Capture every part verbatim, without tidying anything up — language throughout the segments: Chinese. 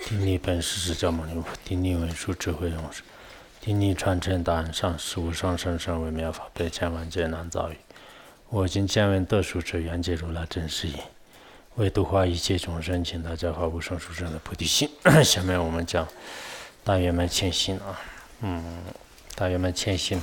顶礼本师释迦牟尼佛，顶礼文殊智慧勇士，顶礼传承大安上师无上甚深微妙法，百千万劫难遭遇。我今见闻得殊者，愿解如来真实义，为度化一切众生，请大家发无上殊胜的菩提心。下面我们讲大圆满谦心啊，嗯，大圆满谦心。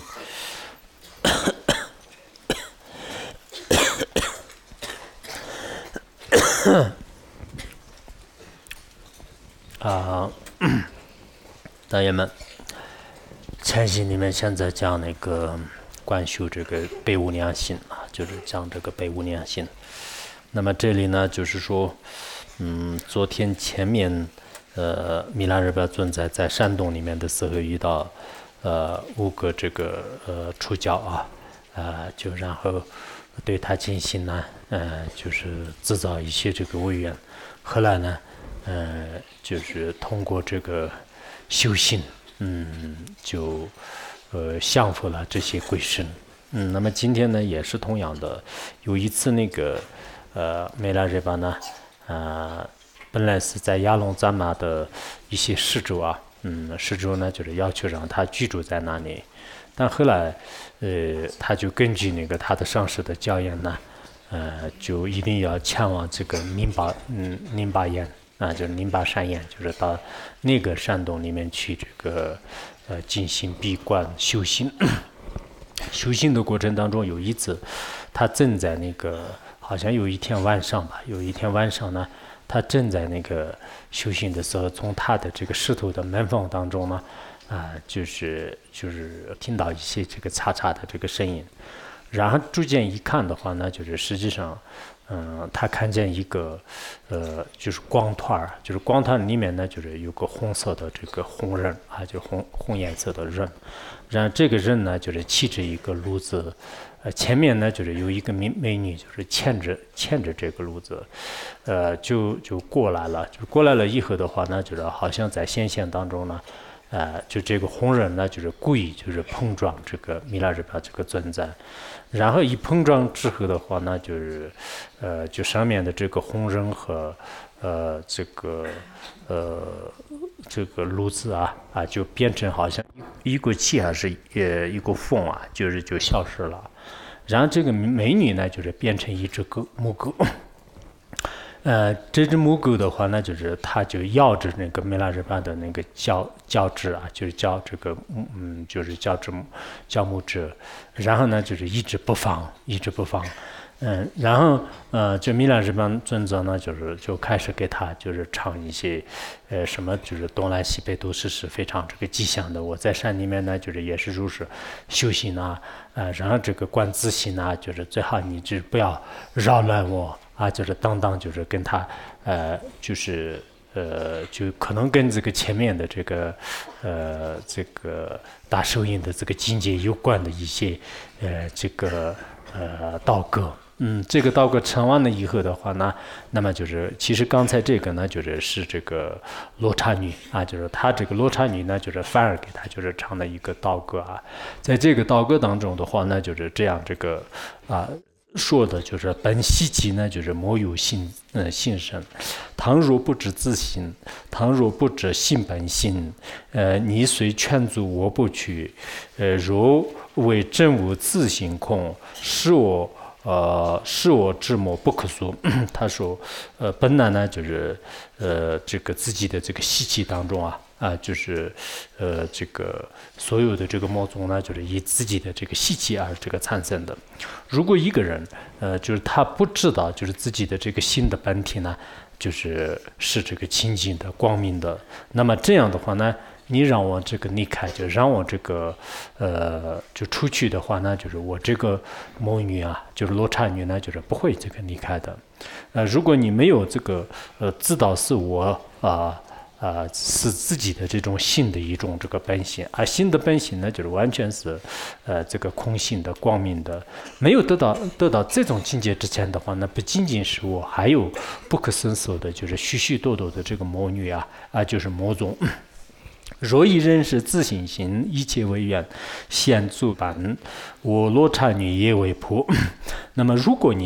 啊，大爷们，谦心里面现在讲那个观修这个悲无量心啊，就是讲这个悲无量心。那么这里呢，就是说，嗯，昨天前面，呃，弥勒日巴尊在在山洞里面的时候遇到，呃，五个这个呃出家啊，呃，就然后对他进行呢，呃，就是制造一些这个违缘。后来呢，呃，就是通过这个修行，嗯，就呃降服了这些鬼神。嗯，那么今天呢，也是同样的，有一次那个呃弥勒日巴呢，呃，本来是在亚龙赞玛的一些施主啊，嗯，施主呢就是要求让他居住在那里，但后来呃他就根据那个他的上师的教言呢，呃，就一定要前往这个宁巴嗯宁巴岩。啊，就是宁巴山岩，就是到那个山洞里面去，这个呃进行闭关修行。修行的过程当中，有一次，他正在那个，好像有一天晚上吧，有一天晚上呢，他正在那个修行的时候，从他的这个石头的门缝当中呢，啊、呃，就是就是听到一些这个嚓嚓的这个声音，然后逐渐一看的话呢，就是实际上。嗯，他看见一个，呃，就是光团儿，就是光团里面呢，就是有个红色的这个红人啊，就红红颜色的人，然后这个人呢，就是骑着一个骡子，呃，前面呢就是有一个美美女，就是牵着牵着这个骡子，呃，就就过来了，就是过来了以后的话呢，就是好像在显现当中呢。呃，就这个红人呢，就是故意就是碰撞这个弥勒日巴这个存在，然后一碰撞之后的话呢，就是呃，就上面的这个红人和呃这个呃这个炉子啊啊，就变成好像一股气还是呃一股风啊，就是就消失了。然后这个美女呢，就是变成一只狗母狗。呃，这只母狗的话呢，就是它就咬着那个弥勒日巴的那个脚脚趾啊，就是脚这个嗯，就是脚趾脚拇指，然后呢，就是一直不放，一直不放，嗯，然后呃，就弥勒日巴尊者呢，就是就开始给他就是唱一些，呃，什么就是东南西北都是是非常这个吉祥的。我在山里面呢，就是也是如是修行啊，呃，然后这个观自心啊，就是最好你就不要扰乱我。啊，就是当当，就是跟他，呃，就是呃，就可能跟这个前面的这个，呃，这个大手印的这个境界有关的一些，呃，这个呃道歌。嗯，这个道歌唱完了以后的话呢，那么就是其实刚才这个呢，就是是这个罗刹女啊，就是她这个罗刹女呢，就是反而给她就是唱了一个道歌啊，在这个道歌当中的话呢，就是这样这个啊。说的就是本希其呢，就是莫有性，呃，性身。倘若不知自心，倘若不知性本心，呃，你虽劝阻我不去，呃，若为真无自性空，使我呃使我之魔不可说。他说，呃，本来呢就是呃这个自己的这个习气当中啊。啊，就是，呃，这个所有的这个魔宗呢，就是以自己的这个习气而这个产生的。如果一个人，呃，就是他不知道，就是自己的这个心的本体呢，就是是这个清净的、光明的，那么这样的话呢，你让我这个离开，就让我这个，呃，就出去的话呢，就是我这个魔女啊，就是罗刹女呢，就是不会这个离开的。呃，如果你没有这个，呃，知道是我啊。呃啊、呃，是自己的这种性的一种这个本性，而性的本性呢，就是完全是，呃，这个空性的、光明的。没有得到得到这种境界之前的话，那不仅仅是我，还有不可胜数的，就是许许多多的这个魔女啊，啊、呃，就是魔宗。若以人是自性心，一切为缘，现诸般，我罗刹女也为仆。那么，如果你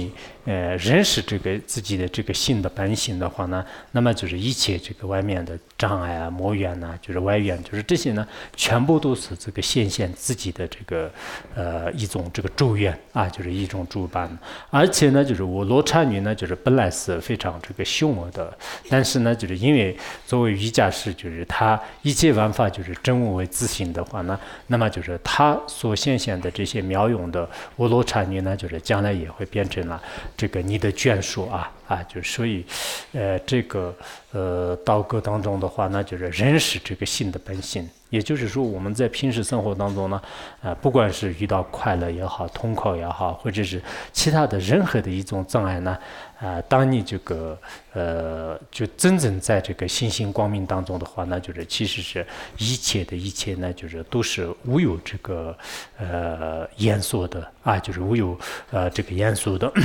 呃认识这个自己的这个性的本性的话呢，那么就是一切这个外面的障碍啊、魔缘呐，就是外缘，就是这些呢，全部都是这个显现自己的这个呃一种这个祝愿啊，就是一种主办。而且呢，就是我罗刹女呢，就是本来是非常这个凶恶的，但是呢，就是因为作为瑜伽师，就是他一切万法就是真我为自性的话呢，那么就是他所显现的这些妙用的我罗刹女呢，就是将来也会变成了这个你的眷属啊啊，就所以，呃，这个呃道歌当中的话呢，就是认识这个性的本性。也就是说，我们在平时生活当中呢，呃，不管是遇到快乐也好、痛苦也好，或者是其他的任何的一种障碍呢，啊、呃，当你这个呃，就真正在这个心性光明当中的话呢，就是其实是一切的一切呢，就是都是无有这个呃严肃的啊，就是无有呃这个严肃的。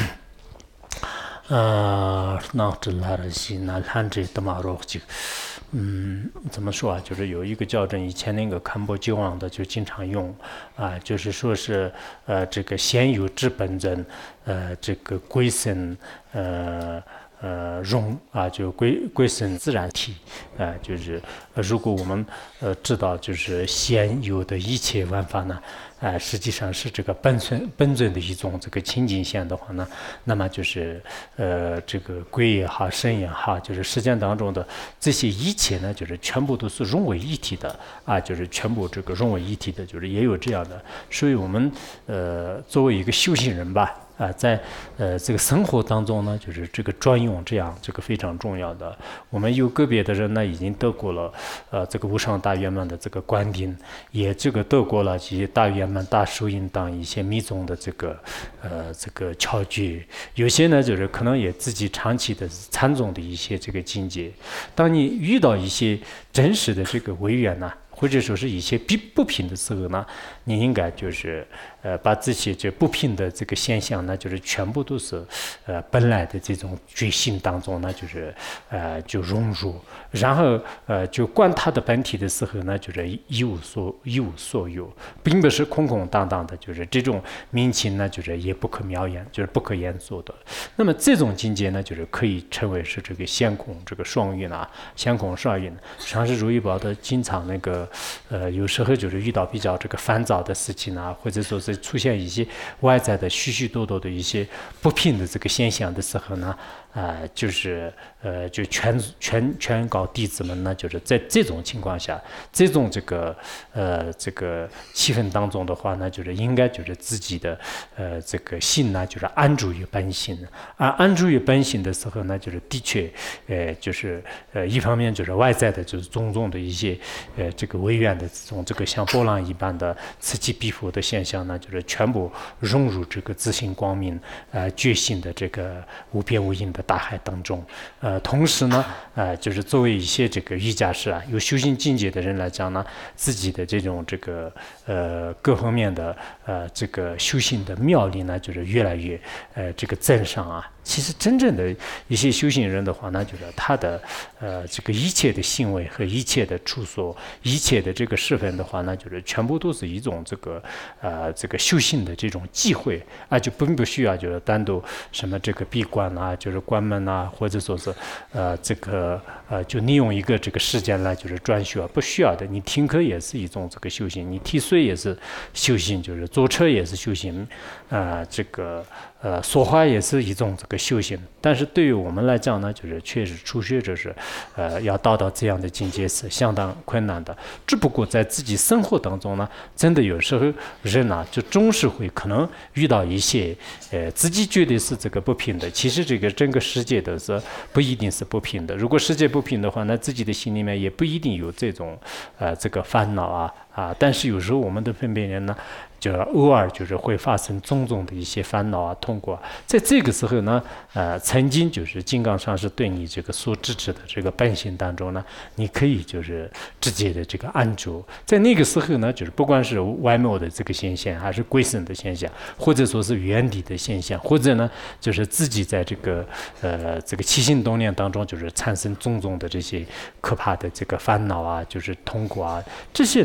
呃，那这来了西那看这他妈肉这个。嗯，怎么说啊？就是有一个校正，以前那个堪波吉王的就经常用，啊，就是说是呃这个先有之本真，呃这个归身，呃呃容啊，就归归身自然体，啊，就是呃如果我们呃知道就是现有的一切万法呢。啊、呃，实际上是这个本尊本尊的一种这个清净线的话呢，那么就是呃这个鬼也好，神也好，就是世间当中的这些一切呢，就是全部都是融为一体的啊，就是全部这个融为一体的，就是也有这样的。所以我们呃作为一个修行人吧。啊，在呃这个生活当中呢，就是这个专用这样这个非常重要的。我们有个别的人呢，已经得过了呃这个无上大圆满的这个观顶，也这个得过了这些大圆满、大手印当一些密宗的这个呃这个窍诀。有些呢，就是可能也自己长期的参众的一些这个境界。当你遇到一些真实的这个违缘呢，或者说是一些不不平的时候呢，你应该就是呃把这些这不平的这个现象呢，就是全部都是呃本来的这种觉性当中呢，就是呃就融入，然后呃就观它的本体的时候呢，就是一无所一无所有，并不是空空荡荡的，就是这种明情呢，就是也不可妙言，就是不可言说的。那么这种境界呢，就是可以称为是这个先空这个双运啊，先空双运。上师如意宝的经常那个。呃，有时候就是遇到比较这个烦躁的事情啊，或者说是出现一些外在的许许多多的一些不平的这个现象的时候呢，啊、呃，就是呃，就劝劝劝告弟子们呢，就是在这种情况下，这种这个呃这个气氛当中的话呢，就是应该就是自己的呃这个心呢，就是安住于本心，而安住于本心的时候呢，就是的确，呃，就是呃一方面就是外在的就是种种的一些呃这个违缘的这种这个像波浪一般的此起彼伏的现象呢，就是全部融入这个自性光明呃觉醒的这个无边无垠的大海当中。呃，同时呢，呃，就是作为一些这个瑜伽师啊，有修行境界的人来讲呢，自己的这种这个呃各方面的呃这个修行的妙力呢，就是越来越呃这个增上啊。其实真正的一些修行人的话呢，就是他的呃这个一切的行为和一切的处所、一切的这个事分的话呢，就是全部都是一种这个呃这个修行的这种机会啊，就并不需要就是单独什么这个闭关啊，就是关门啊，或者说是呃这个呃就利用一个这个时间来就是专修啊，不需要的。你听课也是一种这个修行，你提水也是修行，就是坐车也是修行，啊、呃、这个。呃，说话也是一种这个修行，但是对于我们来讲呢，就是确实初学者是，呃，要达到这样的境界是相当困难的。只不过在自己生活当中呢，真的有时候人呢、啊，就总是会可能遇到一些，呃，自己觉得是这个不平的，其实这个整个世界都是不一定是不平的。如果世界不平的话，那自己的心里面也不一定有这种，呃，这个烦恼啊啊。但是有时候我们的分别人呢。就偶尔就是会发生种种的一些烦恼啊、痛苦啊，在这个时候呢，呃，曾经就是金刚上师对你这个所支持的这个本性当中呢，你可以就是直接的这个安住，在那个时候呢，就是不管是外貌的这个现象，还是归身的现象，或者说是原理的现象，或者呢，就是自己在这个呃这个起心动念当中，就是产生种种的这些可怕的这个烦恼啊，就是痛苦啊，这些呢，就是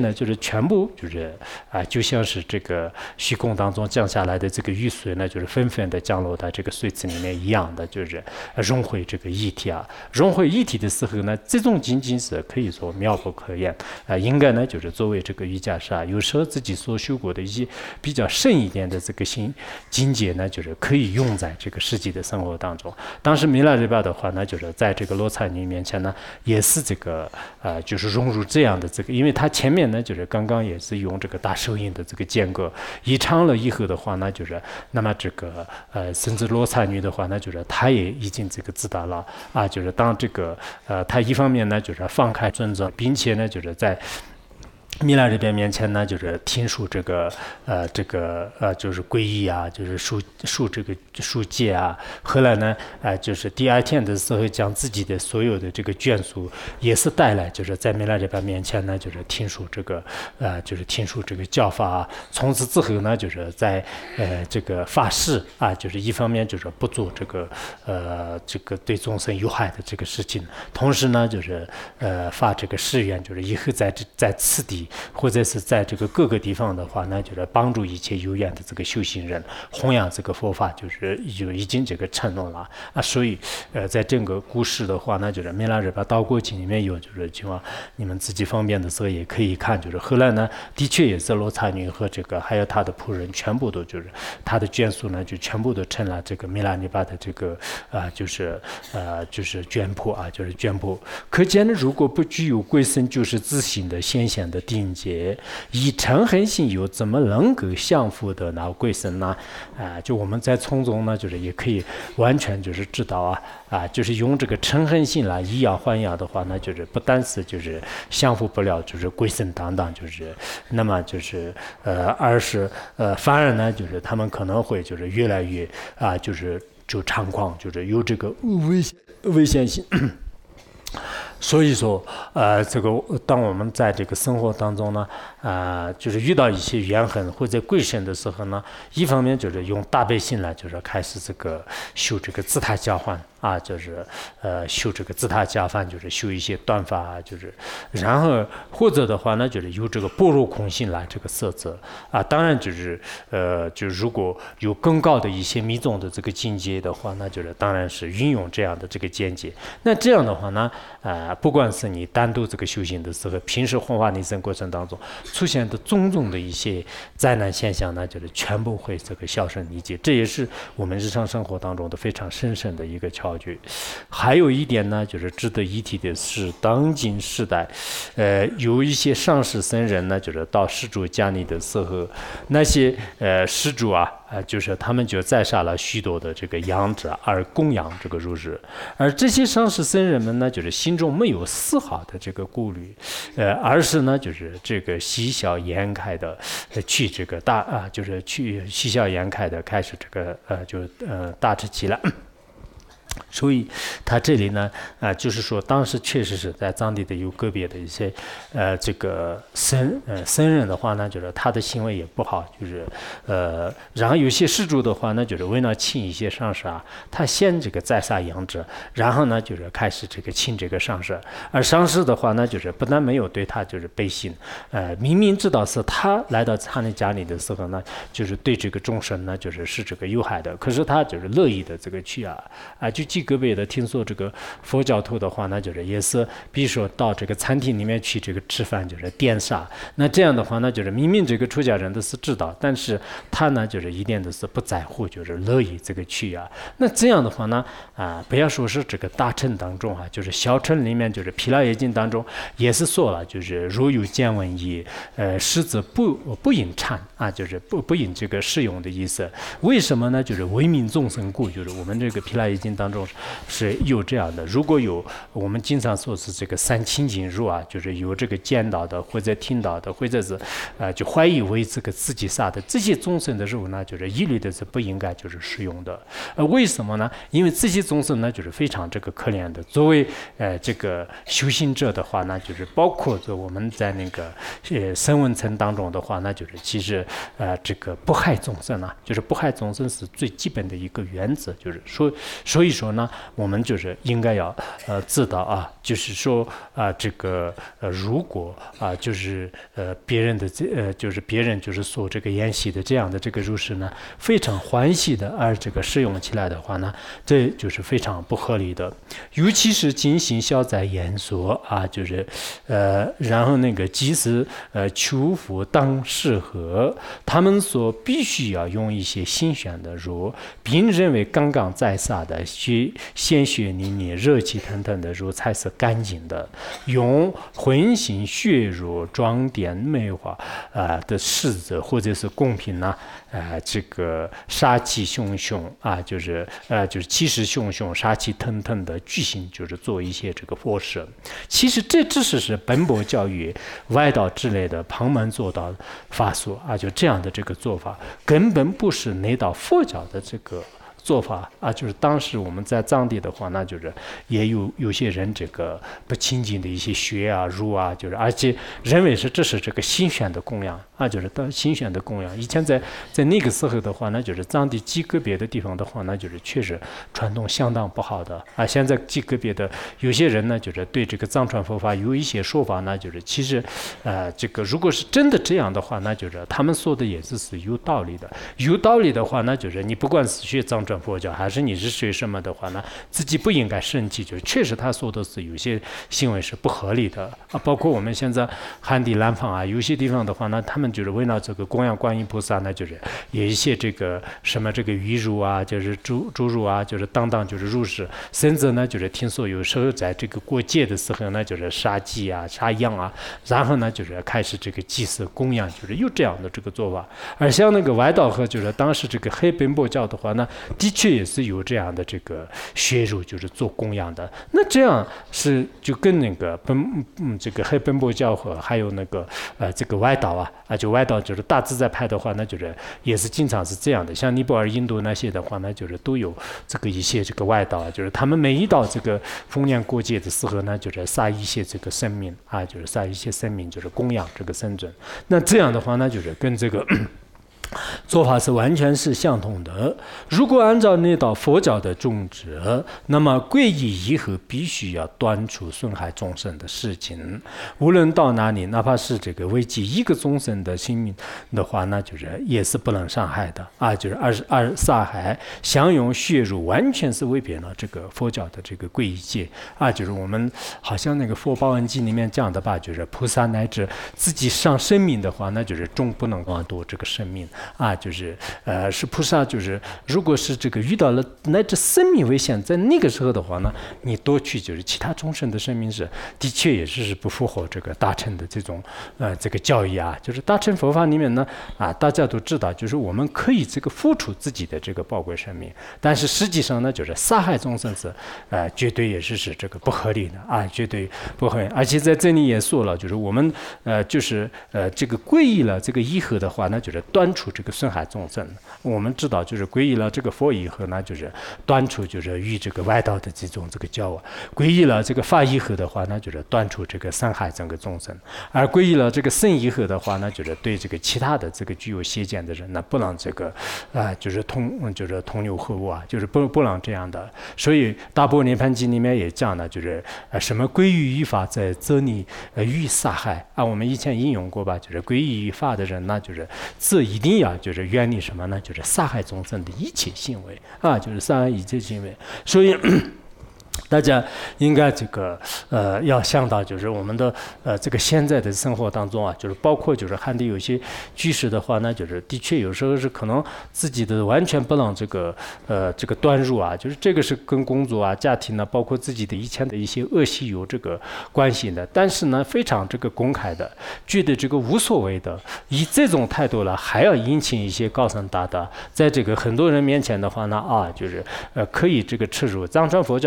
全部就是啊、呃，就像是这个虚空当中降下来的这个雨水呢，就是纷纷的降落到这个水池里面一样的，就是融汇这个液体啊。融汇液体的时候呢，这种境界是可以说妙不可言啊、呃。应该呢，就是作为这个瑜伽师啊，有时候自己所修过的一些比较深一点的这个心境界呢，就是可以用在这个实际的生活当中。当时弥勒日巴的话呢，就是在这个罗刹女面前呢，也是这个呃，就是融入这样的这个，因为他前面呢，就是刚刚也是用这个大手印的这个间隔一长了以后的话呢，就是那么这个呃，甚至罗刹女的话呢，就是她也已经这个知道了啊，就是当这个呃，她一方面呢，就是放开尊重，并且呢，就是在弥勒这边面前呢，就是听述这个呃这个呃就是皈依啊，就是述述这个述戒啊。后来呢，呃就是第二天的时候，将自己的所有的这个眷属也是带来，就是在弥勒这边面前呢，就是听述这个呃就是听述这个教法啊。从此之后呢，就是在呃这个发誓啊，就是一方面就是不做这个呃这个对众生有害的这个事情，同时呢，就是呃发这个誓愿，就是以后在这在此地。或者是在这个各个地方的话呢，就是帮助一切有缘的这个修行人弘扬这个佛法，就是就已经这个承诺了啊。所以呃，在整个故事的话呢，就是弥勒日巴道过经里面有，就是希望你们自己方便的时候也可以看。就是后来呢，的确也是罗刹女和这个还有他的仆人，全部都就是他的眷属呢，就全部都成了这个弥勒日巴的这个啊、呃，就是呃就是眷仆啊，就是眷仆。可见呢，如果不具有贵身就是自性的显现的定界，以嗔恨心又怎么能够降伏得那贵身呢？啊、呃，就我们在从中呢，就是也可以完全就是知道啊啊、呃，就是用这个嗔恨心来以牙还牙的话呢，就是不单是就是降服不了，就是贵身当当，就是那么就是呃，而是呃，反而呢，就是他们可能会就是越来越啊、呃，就是就猖狂，就是有这个危险危险性。所以说，呃，这个当我们在这个生活当中呢，啊、呃，就是遇到一些怨恨或者贵身的时候呢，一方面就是用大悲心来，就是开始这个修这个自他交换啊，就是呃修这个自他交换，就是修一些断法啊，就是然后或者的话呢，就是有这个般若空性来这个摄责啊，当然就是呃，就如果有更高的一些密宗的这个境界的话，那就是当然是运用这样的这个见解。那这样的话呢，啊、呃，不管是你单独这个修行的时候，平时弘法利生过程当中出现的种种的一些灾难现象呢，就是全部会这个销声匿迹。这也是我们日常生活当中的非常深深的一个窍诀。还有一点呢，就是值得一提的是，当今时代，呃，有一些上士僧人呢，就是到施主家里的时候，那些呃施主啊。呃，就是他们就宰杀了许多的这个羊者而供养这个如是，而这些上士僧人们呢，就是心中没有丝毫的这个顾虑，呃，而是呢，就是这个喜笑颜开的、呃、去这个大啊，就是去喜笑颜开的开始这个呃，就呃大吃起来。所以他这里呢，啊、呃，就是说，当时确实是在藏地的有个别的一些，呃，这个僧，呃，僧人的话呢，就是他的行为也不好，就是，呃，然后有些施主的话呢，就是为了请一些上师啊，他先这个宰杀羊者，然后呢，就是开始这个请这个上师，而上师的话呢，就是不但没有对他就是背信，呃，明明知道是他来到他的家里的时候呢，就是对这个众生呢，就是是这个有害的，可是他就是乐意的这个去啊，啊，就记个别的听说这个佛教徒的话呢，就是也是，比如说到这个餐厅里面去这个吃饭，就是颠杀。那这样的话呢，就是明明这个出家人都是知道，但是他呢，就是一点都是不在乎，就是乐意这个去啊。那这样的话呢，啊，不要说是这个大乘当中啊，就是小乘里面，就是《毗拉耶经》当中也是说了，就是如有见闻也，呃，实则不不应忏啊，就是不不应这个适用的意思。为什么呢？就是为民众生故，就是我们这个《毗拉耶经》当中是有这样的。如果有我们经常说是这个三清净入啊，就是有这个见到的或者听到的，或者是呃就怀疑为这个自己杀的这些众生的肉呢，就是一律的是不应该就是使用的。呃，为什么呢？因为这些众生呢就是非常这个可怜的。作为呃这个修行者的话呢，就是包括着我们在那个呃声闻层当中的话，那就是其实呃这个不害众生啊，就是不害众生是最基本的一个原则，就是说所以说。 时候呢，我们就是应该要呃知道啊，就是说啊，这个呃，如果啊，就是呃别人的这呃，就是别人就是说这个研习的这样的这个入世呢，非常欢喜的，而这个使用起来的话呢，这就是非常不合理的。尤其是进行消灾演说啊，就是呃，然后那个祭祀呃求福当适合，他们说必须要用一些新鲜的肉，并认为刚刚宰杀的血鲜血淋淋、热气腾腾的肉才是干净的。用荤腥血肉装点美化啊、呃、的柿子或者是贡品呢，呃，这个杀气汹汹啊，就是呃就是气势汹汹、杀气腾腾的巨型，就是做一些这个佛事。其实这只是是本钵教育、外道之类的旁门左道法术啊，就这样的这个做法，根本不是内道佛教的这个做法啊。就是当时我们在藏地的话，那就是也有有些人这个不清净的一些血啊、肉啊，就是而且认为是这是这个新选的供养啊，就是当新选的供养。以前在在那个时候的话，那就是藏地极个别的地方的话，那就是确实传统相当不好的啊。现在极个别的有些人呢，就是对这个藏传佛法有一些说法呢，就是其实呃这个如果是真的这样的话，那就是他们说的也是是有道理的。有道理的话，那就是你不管是学藏传佛教还是你是学什么的话呢，自己不应该生气，就是确实他说的是有些行为是不合理的啊。包括我们现在汉地南方啊，有些地方的话呢，他们就是为了这个供养观音菩萨呢，就是有一些这个什么这个鱼肉啊，就是猪猪肉啊，就是当当就是入世，甚至呢就是听说有时候在这个过节的时候呢，就是杀鸡啊、杀羊啊，然后呢就是开始这个祭祀供养，就是有这样的这个做法。而像那个外道和就是当时这个黑本钵教的话呢，的确也是有这样的这个血肉，就是做供养的。那这样是就跟那个本嗯这个黑本钵教和还有那个呃这个外道啊啊就外道就是大自在派的话，那就是也是经常是这样的。像尼泊尔、印度那些的话呢，就是都有这个一些这个外道啊，就是他们每一到这个逢年过节的时候呢，就是杀一些这个生命啊，就是杀一些生命，就是供养这个生尊。那这样的话呢，就是跟这个做法是完全是相同的。如果按照那道佛教的宗旨，那么皈依以后必须要断除损害众生的事情，无论到哪里，哪怕是这个危及一个众生的性命的话，那就是也是不能伤害的啊，就是二二杀害、享用血肉，完全是违背了这个佛教的这个皈依戒啊。就是我们好像那个《佛报恩经》里面讲的吧，就是菩萨乃至自己伤生命的话，那就是终不能剥夺这个生命。啊，就是呃，是菩萨，就是如果是这个遇到了乃至生命危险，在那个时候的话呢，你夺去就是其他众生的生命是，的确也是不符合这个大乘的这种呃这个教义啊。就是大乘佛法里面呢，啊，大家都知道，就是我们可以这个付出自己的这个宝贵生命，但是实际上呢，就是杀害众生是呃绝对也是是这个不合理的啊，绝对不合理。而且在这里也说了，就是我们呃就是呃这个皈依了这个以后的话呢，就是断除这个损害众生。我们知道，就是皈依了这个佛以后呢，就是断除就是与这个外道的这种这个交往；皈依了这个法以后的话呢，就是断除这个伤害整个众生；而皈依了这个僧以后的话呢，就是对这个其他的这个具有邪见的人呢，不让这个啊、呃，就是同就是同流合污啊，就是不不让这样的。所以《大般涅槃经》里面也讲了，就是呃什么皈依于法在则你呃欲杀害啊，我们以前引用过吧，就是皈依于法的人呢，就是这一定要就是远离什么呢？就是杀害众生的一切行为啊，就是杀害一切行为。所以大家应该这个呃要想到，就是我们的呃这个现在的生活当中啊，就是包括就是汉地有些居士的话呢，就是的确有时候是可能自己的完全不让这个呃这个端入啊，就是这个是跟工作啊、家庭呢，包括自己的以前的一些恶习有这个关系的，但是呢非常这个公开的，觉得这个无所谓的，以这种态度了，还要引起一些高僧大德，在这个很多人面前的话呢啊，就是呃可以这个耻辱藏传佛教是可以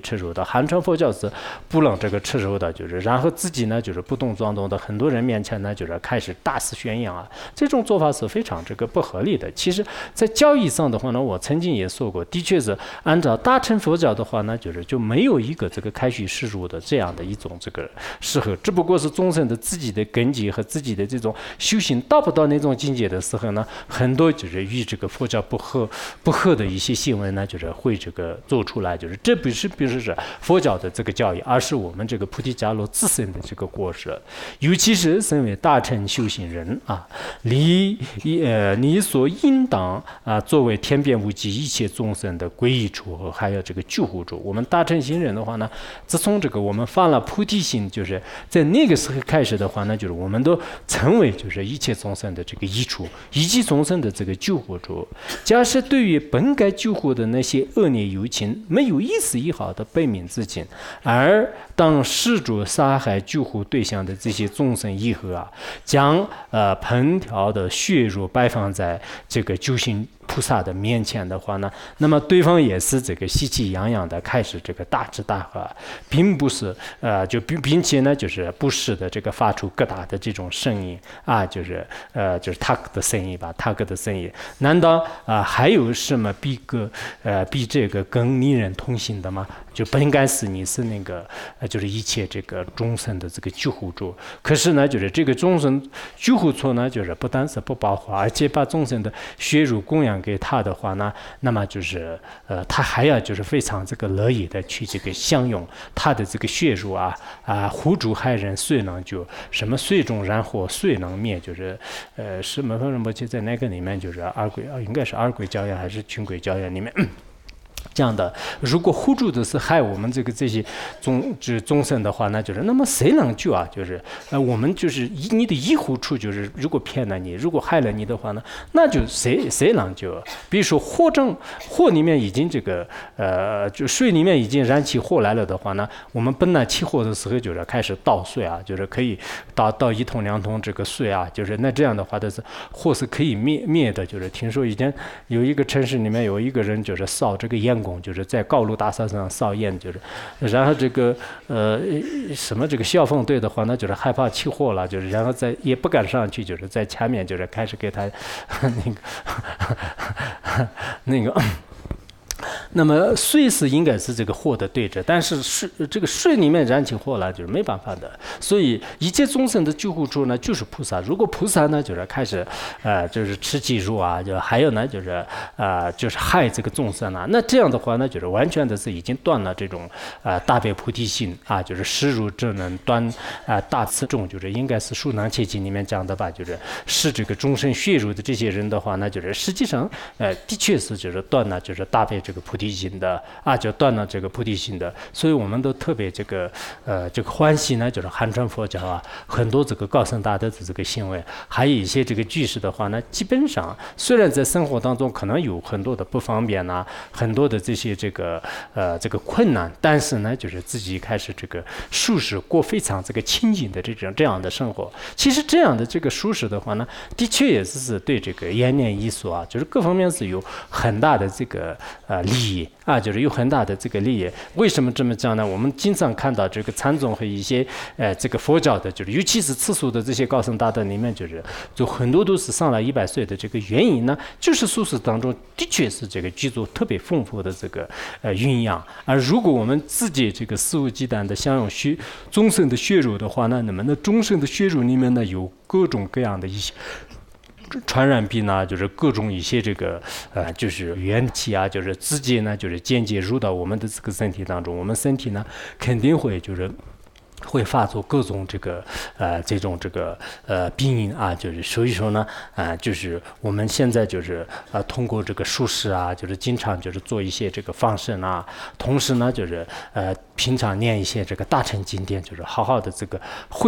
吃肉的。汉传佛教是不能这个吃肉的，就是然后自己呢就是不动装动的，很多人面前呢就是开始大肆宣扬啊，这种做法是非常这个不合理的。其实，在教义上的话呢，我曾经也说过，的确是按照大乘佛教的话呢，就是就没有一个这个开虚示入的这样的一种这个适合，只不过是众生的自己的根基和自己的这种修行到不到那种境界的时候呢，很多就是与这个佛教不合不合的一些行为呢，就是会这个做出来，就是这不是不是是佛教的这个教义，而是我们这个菩提伽罗自身的这个过失。尤其是身为大乘修行人啊，你呃你所应当啊作为天变无极一切众生的皈依处和还有这个救护处。我们大乘行人的话呢，自从这个我们发了菩提心，就是在那个时候开始的话呢，就是我们都成为就是一切众生的这个依处，一切众生的这个救护处。假设对于本该救护的那些恶孽有情没有一丝一毫的悲悯之情，而当施主杀害救护对象的这些众生以后啊，将呃烹调的血肉摆放在这个救行菩萨的面前的话呢，那么对方也是这个喜气洋洋的开始这个大吃大喝，并不是呃就并并且呢就是不时的这个发出疙瘩的这种声音啊，就是呃就是他的声音吧，他的声音。难道啊、呃、还有什么比个呃比这个更令人痛心的吗？就不应该是你是那个呃就是一切这个众生的这个救护主，可是呢就是这个众生救护处呢就是不但是不保护，而且把众生的血肉供养给他的话呢，那么就是呃他还要就是非常这个乐意的去这个享用他的这个血肉啊啊护主害人，虽能就什么水中燃火虽能灭，就是呃是么什么就在那个里面就是二鬼啊应该是二鬼教言还是群鬼教言里面。这样的，如果护住的是害我们这个这些众这众生的话，那就是那么谁能救啊？就是呃，我们就是你的依护处，就是如果骗了你，如果害了你的话呢，那就谁谁能救？比如说火正火里面已经这个呃，就水里面已经燃起火来了的话呢，我们本来起火的时候就是开始倒水啊，就是可以倒倒一桶两桶这个水啊，就是那这样的话的是火是可以灭灭的。就是听说以前有一个城市里面有一个人就是烧这个烟。就是在高楼大厦上烧烟，就是，然后这个呃什么这个消防队的话呢，就是害怕起火了，就是然后在也不敢上去，就是在前面就是开始给他那个那个。那么水是应该是这个火的对着，但是水这个水里面燃起火来就是没办法的，所以一切众生的救护处呢就是菩萨。如果菩萨呢就是开始呃就是吃鸡肉啊，就还有呢就是呃就是害这个众生啊，那这样的话呢就是完全的是已经断了这种呃大悲菩提心啊，就是施如智能断啊、呃、大慈众，就是应该是《疏囊切经》里面讲的吧，就是是这个众生血肉的这些人的话呢，就是实际上呃的确是就是断了就是大悲这个菩提心的啊，就断了这个菩提心的，所以我们都特别这个呃这个欢喜呢，就是汉传佛教啊，很多这个高僧大德的这个行为，还有一些这个居士的话呢，基本上虽然在生活当中可能有很多的不方便呐、啊，很多的这些这个呃这个困难，但是呢，就是自己开始这个舒适过非常这个清净的这种这样的生活。其实这样的这个舒适的话呢，的确也是对这个延年益寿啊，就是各方面是有很大的这个呃利益啊，就是有很大的这个利益。为什么这么讲呢？我们经常看到这个禅宗和一些呃这个佛教的，就是尤其是次数的这些高僧大德里面，就是就很多都是上了一百岁的这个原因呢，就是宿世当中的确是这个具足特别丰富的这个呃营养。而如果我们自己这个肆无忌惮的享用血众生的血肉的话呢，那么那众生的血肉里面呢有各种各样的一些传染病呢，就是各种一些这个呃，就是元气啊，就是直接呢，就是间接入到我们的这个身体当中，我们身体呢肯定会就是会发出各种这个呃这种这个呃病因啊，就是所以说呢，啊、呃，就是我们现在就是呃通过这个术士啊，就是经常就是做一些这个放生啊，同时呢就是呃平常念一些这个大乘经典，就是好好的这个回向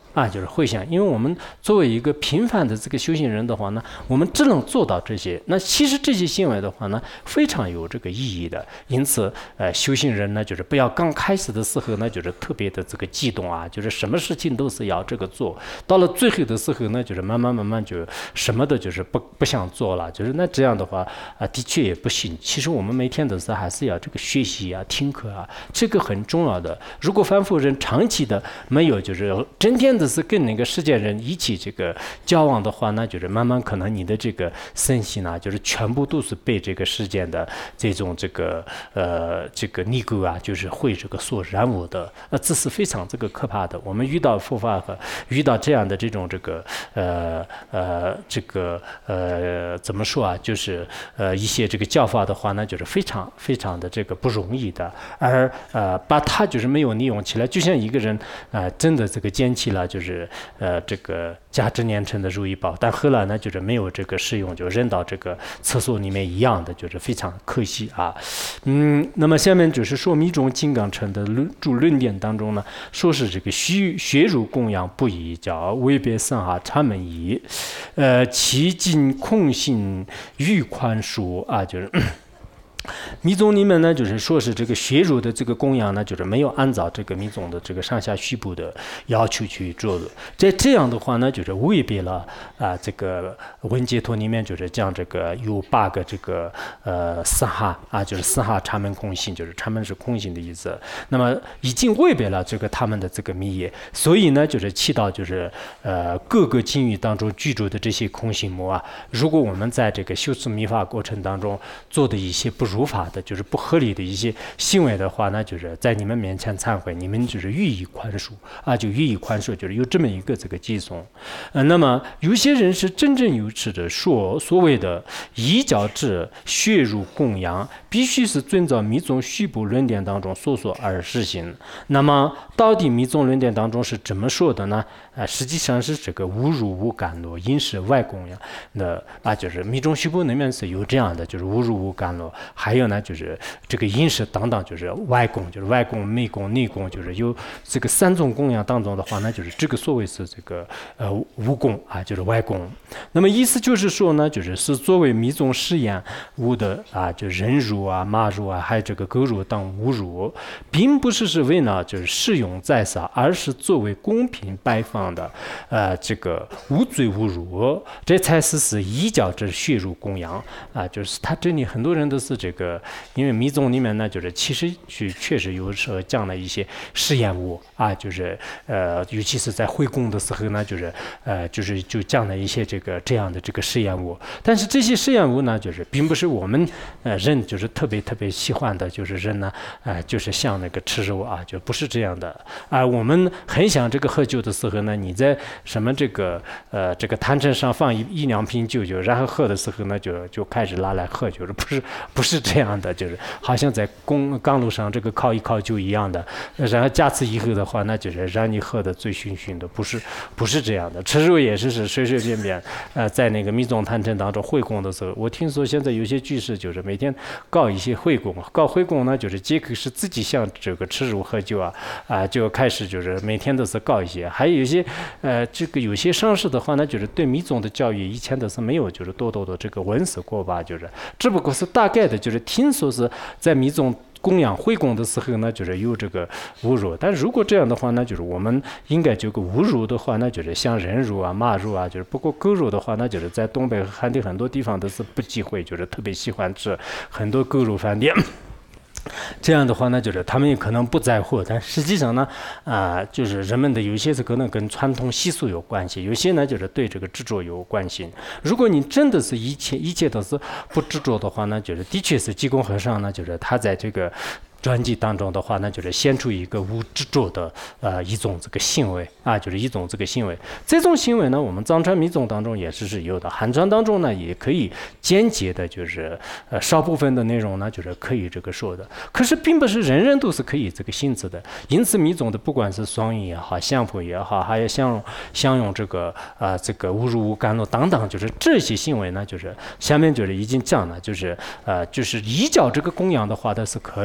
啊，就是会想，因为我们作为一个平凡的这个修行人的话呢，我们只能做到这些。那其实这些行为的话呢，非常有这个意义的。因此，呃，修行人呢，就是不要刚开始的时候呢，就是特别的这个激动啊，就是什么事情都是要这个做。到了最后的时候呢，就是慢慢慢慢就什么的，就是不不想做了。就是那这样的话啊，的确也不行。其实我们每天都是还是要这个学习啊、听课啊，这个很重要的。如果凡夫人长期的没有就是整天的是跟那个世界人一起这个交往的话，那就是慢慢可能你的这个身心呢，就是全部都是被这个世界的这种这个呃这个逆垢啊，就是会这个所染污的，呃，这是非常这个可怕的。我们遇到佛法和遇到这样的这种这个呃呃这个呃怎么说啊，就是呃一些这个教法的话呢，就是非常非常的这个不容易的，而呃把它就是没有利用起来，就像一个人啊、呃、真的这个捡起了就是呃这个价值连城的如意宝，但后来呢就是没有这个使用，就扔到这个厕所里面一样的，就是非常可惜啊。嗯，那么下面就是说密宗金刚乘的论著论点当中呢，说是这个虚血乳供养不宜，叫违背上下禅门仪，呃，其尽空性欲宽恕啊，就是。密宗里面呢，就是说是这个血乳的这个供养呢，就是没有按照这个密宗的这个上下虚部的要求去做的。在这样的话呢，就是违背了啊、呃，这个文解脱里面就是讲这个有八个这个呃四哈啊，就是四哈禅门空性，就是禅门是空性的意思。那么已经违背了这个他们的这个密业，所以呢，就是起到就是呃各个境遇当中居住的这些空性魔啊，如果我们在这个修持密法过程当中做的一些不如法的，就是不合理的一些行为的话呢，就是在你们面前忏悔，你们就是予以宽恕啊，就予以宽恕，就是有这么一个这个寄送。呃，那么有些人是真正有持的说，所谓的依教制血乳供养，必须是遵照密宗虚部论点当中所说而实行。那么到底密宗论点当中是怎么说的呢？啊、呃，实际上是这个无入无甘露，因是外供养。那啊，就是密宗虚部里面是有这样的，就是无入无甘露。还有呢，就是这个饮食等等，就是外供，就是外供、内供、内供，就是有这个三种供养当中的话，那就是这个所谓是这个呃无供啊，就是外供。那么意思就是说呢，就是是作为密宗实验物的啊，就人乳啊、马乳啊，还有这个狗乳等无乳，并不是是为了就是适用在撒，而是作为公平摆放的呃这个无罪无辱，这才是是依教之血乳供养啊，就是他这里很多人都是这个，因为密宗里面呢，就是其实去确实有时候讲了一些实验物啊，就是呃，尤其是在会供的时候呢，就是呃，就是就讲了一些这个这样的这个实验物。但是这些实验物呢，就是并不是我们呃人就是特别特别喜欢的，就是人呢，呃，就是像那个吃肉啊，就不是这样的啊、呃。我们很想这个喝酒的时候呢，你在什么这个呃这个坛城上放一一两瓶酒酒，然后喝的时候呢，就就开始拿来喝，就是不是。不是这样的，就是好像在公公路上这个靠一靠就一样的，然后加次以后的话，那就是让你喝的醉醺醺的，不是不是这样的。吃肉也是是随随便便，呃，在那个密宗坛城当中会供的时候，我听说现在有些居士就是每天告一些会供，告会供呢，就是杰克是自己像这个吃肉喝酒啊啊、呃，就开始就是每天都是告一些，还有一些呃这个有些上师的话呢，就是对密宗的教育以前都是没有就是多多的这个闻识过吧，就是只不过是大概的就是听说是在密宗供养会供的时候呢，就是有这个侮辱。但如果这样的话呢，就是我们应该这个侮辱的话，那就是像人辱啊、马辱啊，就是不过狗肉的话，那就是在东北汉地很多地方都是不忌讳，就是特别喜欢吃很多狗肉饭店。这样的话呢，就是他们也可能不在乎，但实际上呢，啊、呃，就是人们的有些是可能跟传统习俗有关系，有些呢就是对这个执着有关系。如果你真的是一切一切都是不执着的话呢，就是的确是济公和尚呢，就是他在这个专辑当中的话呢，就是显出一个无执着的呃一种这个行为啊，就是一种这个行为。这种行为呢，我们藏传密宗当中也是是有的，汉传当中呢也可以间接的，就是呃少部分的内容呢，就是可以这个说的。可是并不是人人都是可以这个信持的，因此密宗的不管是双语也好，相谱也好，还有相相用这个啊、呃、这个无入无甘露等等，就是这些行为呢，就是下面就是已经讲了，就是呃就是依教这个供养的话，它是可以的。但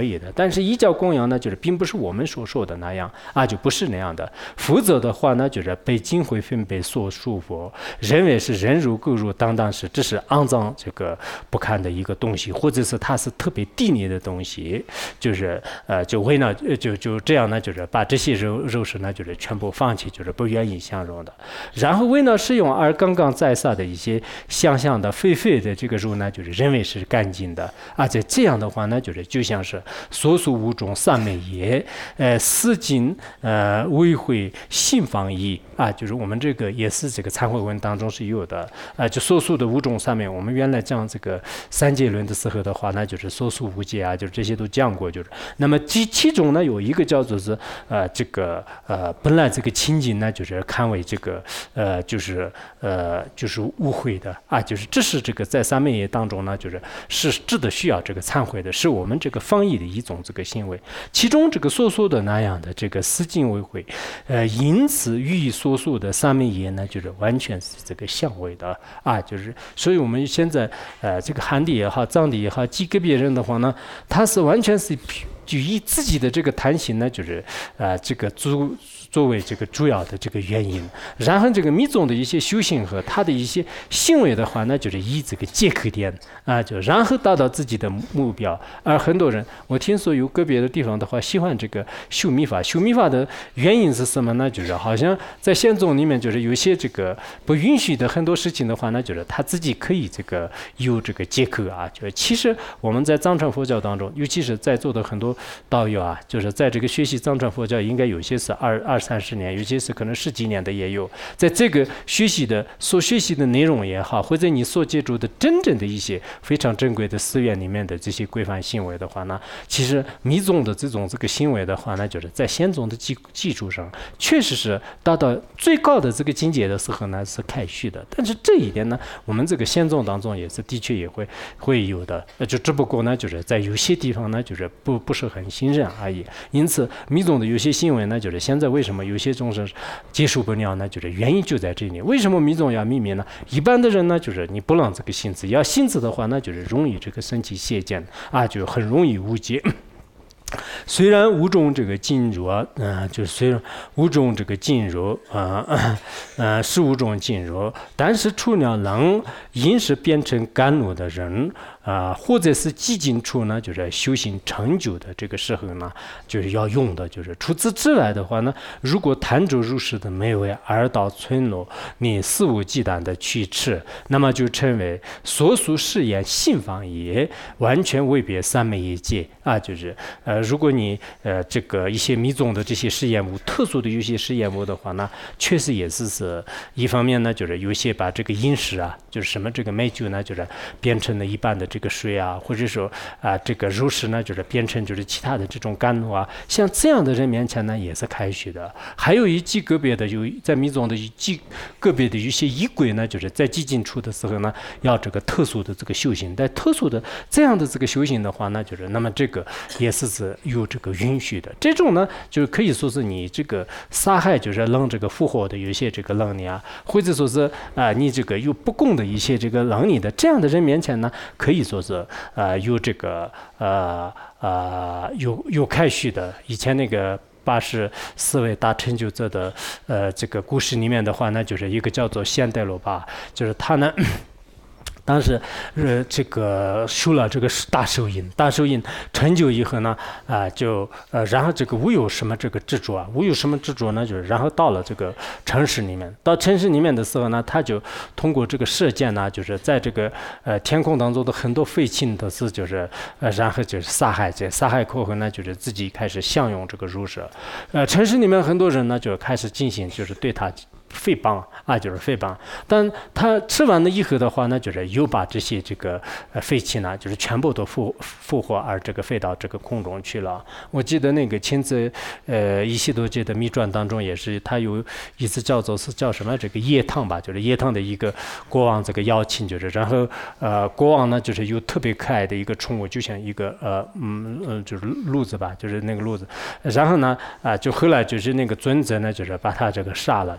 但是异教供养呢，就是并不是我们所说的那样啊，就不是那样的。否则的话呢，就是被精会分别所束缚，认为是人肉狗肉当当是这是肮脏这个不堪的一个东西，或者是它是特别低劣的东西，就是呃就为了就就这样呢，就是把这些肉肉食呢，就是全部放弃，就是不愿意相容的。然后为了使用而刚刚宰杀的一些香香的肥肥的这个肉呢，就是认为是干净的，而且这样的话呢，就是就像是所属物种三昧耶，呃四经呃为会信方义啊，就是我们这个也是这个忏悔文当中是有的啊、呃，就所属的物种上面，我们原来讲这个三界论的时候的话，那就是所属无界啊，就是这些都讲过，就是那么其其中呢有一个叫做是呃这个呃本来这个情景呢就是看为这个呃就是呃就是误会的啊，就是这是这个在三昧耶当中呢，就是是值得需要这个忏悔的，是我们这个放逸的一种这个行为。其中这个所说的那样的这个思境为会，呃，因此予以所述的三昧耶呢，就是完全是这个相违的啊，就是所以我们现在呃这个汉地也好，藏地也好，击个别人的话呢，他是完全是就以自己的这个贪心呢，就是呃这个主。作为这个主要的这个原因，然后这个密宗的一些修行和他的一些行为的话呢，就是以这个借口点啊，就然后达到自己的目标。而很多人，我听说有个别的地方的话，喜欢这个修密法。修密法的原因是什么呢？就是好像在宪宗里面，就是有些这个不允许的很多事情的话呢，就是他自己可以这个有这个借口啊。就是其实我们在藏传佛教当中，尤其是在座的很多道友啊，就是在这个学习藏传佛教，应该有些是二二。三十年，有些是可能十几年的也有。在这个学习的所学习的内容也好，或者你所接触的真正的一些非常珍贵的寺院里面的这些规范行为的话呢，其实密宗的这种这个行为的话呢，就是在宪宗的基基础上，确实是达到最高的这个境界的时候呢是开虚的。但是这一点呢，我们这个宪宗当中也是的确也会会有的，就只不过呢，就是在有些地方呢，就是不不是很信任而已。因此，密宗的有些行为呢，就是现在为什么有些众生接受不了呢？就是原因就在这里。为什么密宗要秘密呢？一般的人呢，就是你不让这个信子，要信子的话呢，就是容易这个生起邪见啊，就很容易误解。虽然五种这个进入啊，嗯、呃，就是虽然五种这个进入啊，呃，十五种进入，但是除了能因是变成甘露的人啊、呃，或者是激进处呢，就是修行成就的这个时候呢，就是要用的。就是除此之外的话呢，如果贪着入世的美味而到村落，你肆无忌惮的去吃，那么就成为所属誓言信方也，完全违背三昧耶戒啊，就是呃。如果你呃这个一些密宗的这些试验物，特殊的有些试验物的话呢，确实也是是一方面呢，就是有些把这个饮食啊，就是什么这个美酒呢，就是变成了一般的这个水啊，或者说啊、呃、这个肉食呢，就是变成就是其他的这种甘露啊，像这样的人面前呢，也是开许的。还有一极个别的有在密宗的一极个别的一些仪轨呢，就是在激进处的时候呢，要这个特殊的这个修行，但特殊的这样的这个修行的话呢，就是那么这个也是是。有这个允许的，这种呢，就是可以说是你这个杀害，就是让这个复活的有一些这个能力啊，或者说是啊、呃，你这个有不公的一些这个能力的，这样的人面前呢，可以说是呃有这个呃呃有有开许的。以前那个八十四位大成就者的呃这个故事里面的话呢，就是一个叫做仙代罗巴，就是他呢。当时，呃，这个修了这个大手印，大手印成就以后呢，啊、呃，就呃，然后这个无有什么这个执着啊，无有什么执着呢，就是然后到了这个城市里面，到城市里面的时候呢，他就通过这个射箭呢，就是在这个呃天空当中的很多废寝都是就是呃，然后就是杀害这杀害过后呢，就是自己开始享用这个肉食，呃，城市里面很多人呢就开始进行就是对他。诽谤啊，就是诽谤。但他吃完了以后的话呢，就是又把这些这个呃废气呢，就是全部都复复活，而这个飞到这个空中去了。我记得那个亲自呃一系多节的密传当中也是，他有一次叫做是叫什么这个叶汤吧，就是叶汤的一个国王这个邀请，就是然后呃国王呢就是有特别可爱的一个宠物，就像一个呃嗯嗯、呃、就是鹿子吧，就是那个鹿子。然后呢啊、呃、就后来就是那个尊者呢就是把他这个杀了，就是而且。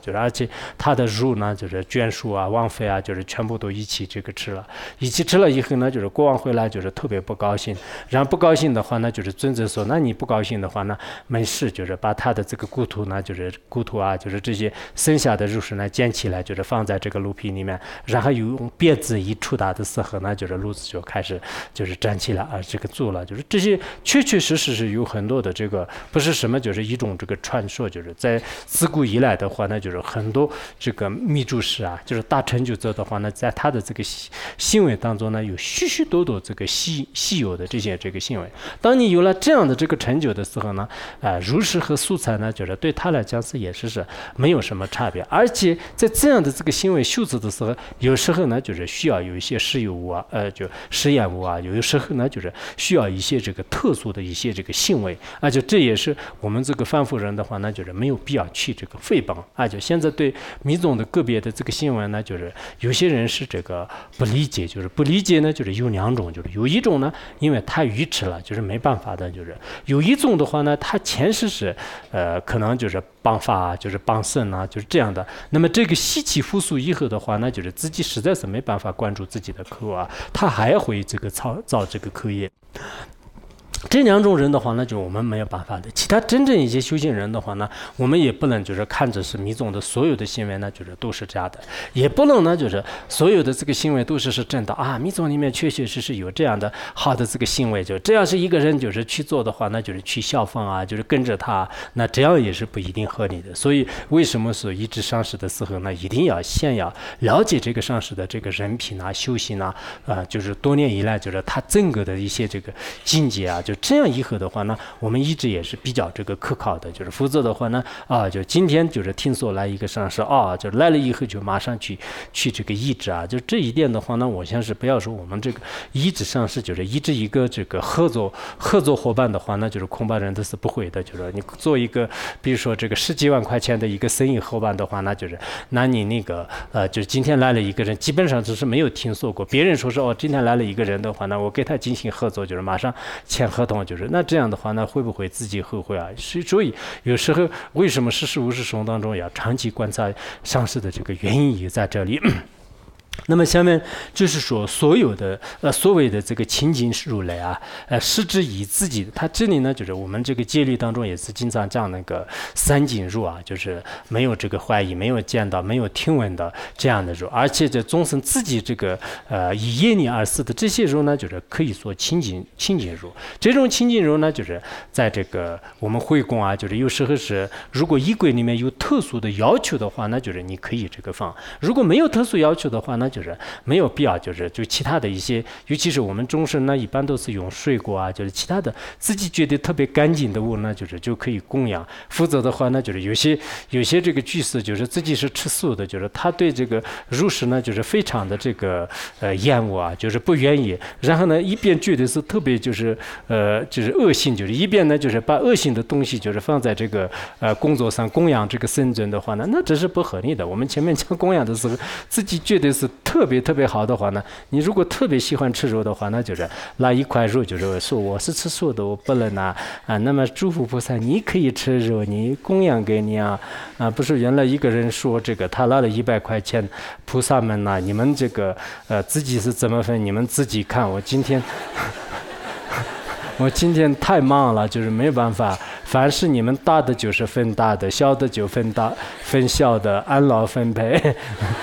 且他的肉呢就是眷属啊、王妃啊，就是全部都一起这个吃了，一起吃了以后呢，就是国王回来就是特别不高兴，然后不高兴的话呢，就是尊者说，那你不高兴的话呢，没事，就是把他的这个骨头呢，就是骨头啊，就是这些剩下的肉食呢捡起来，就是放在这个炉皮里面，然后用鞭子一触打的时候呢，就是炉子就开始就是站起来啊，这个做了，就是这些确确实实是有很多的这个不是什么，就是一种这个传说，就是在自古以来的话呢，就是很多这个密住师啊，就是大成就者的话呢，在他的这个行为当中呢，有许许多多这个稀稀有的这些这个行为。当你有了这样的这个成就的时候呢，啊、呃，儒食和素菜呢，就是对他来讲是也是是没有什么差别。而且在这样的这个行为修持的时候，有时候呢，就是需要有一些实有物啊，呃，就实验物啊，有的时候呢，就是需要一些这个特殊的一些这个行为，而且这也是我们这个凡夫人的话呢，就是没有必要去这个诽谤啊。就现在对密宗的个别的这个新闻呢，就是有些人是这个不理解，就是不理解呢，就是有两种，就是有一种呢，因为太愚痴了，就是没办法的，就是有一种的话呢，他前世是呃可能就是帮法啊，就是帮圣啊，就是这样的。那么这个习气复苏以后的话呢，就是自己实在是没办法关注自己的口啊，他还会这个造造这个口业。这两种人的话呢，就我们没有办法的。其他真正一些修行人的话呢，我们也不能就是看着是密宗的所有的行为呢，就是都是这样的，也不能呢就是所有的这个行为都是是真的啊。密宗里面确确实实有这样的好的这个行为，就这样是一个人就是去做的话，那就是去效仿啊，就是跟着他，那这样也是不一定合理的。所以为什么说一直上师的时候呢，一定要先要了解这个上师的这个人品啊、修行啊，啊、呃，就是多年以来就是他整个的一些这个境界啊，就这样以后的话呢，我们一直也是比较这个可靠的，就是否则的话呢，啊，就今天就是听说来一个上师啊，就来了以后就马上去去这个医治啊，就这一点的话呢，我想是不要说我们这个医治上师就是医治一个这个合作合作伙伴的话呢，就是恐怕人都是不会的，就是你做一个比如说这个十几万块钱的一个生意伙伴的话，那就是那你那个呃，就是今天来了一个人，基本上只是没有听说过，别人说是哦，今天来了一个人的话呢，我给他进行合作，就是马上签合同。就是那这样的话呢，会不会自己后悔啊？所以有时候为什么世事无事sống当中要长期观察上师的这个原因也在这里。那么下面就是说，所有的呃所谓的这个清净如来啊，呃，是指以自己，他这里呢，就是我们这个戒律当中也是经常讲那个三净入啊，就是没有这个怀疑，没有见到，没有听闻到这样的入，而且这众生自己这个呃以业力而死的这些入呢，就是可以说清净清净入。这种清净入呢，就是在这个我们会供啊，就是有时候是如果仪轨里面有特殊的要求的话，那就是你可以这个放；如果没有特殊要求的话呢，就是没有必要，就是就其他的一些，尤其是我们众生呢，一般都是用水果啊，就是其他的自己觉得特别干净的物呢，就是就可以供养。否则的话呢，就是有些有些这个居士就是自己是吃素的，就是他对这个肉食呢，就是非常的这个呃厌恶啊，就是不愿意。然后呢，一边觉得是特别就是呃就是恶性，就是一边呢就是把恶性的东西就是放在这个呃工作上供养这个僧尊的话呢，那这是不合理的。我们前面讲供养的时候，自己觉得是特别特别好的话呢，你如果特别喜欢吃肉的话，那就是拿一块肉，就是说我是吃素的，我不能拿啊。那么诸佛菩萨，你可以吃肉，你供养给你啊啊！不是原来一个人说这个，他拿了一百块钱，菩萨们呐、啊，你们这个呃自己是怎么分，你们自己看。我今天我今天太忙了，就是没有办法。凡是你们大的就是分大的，小的就分大分小的，按劳分配。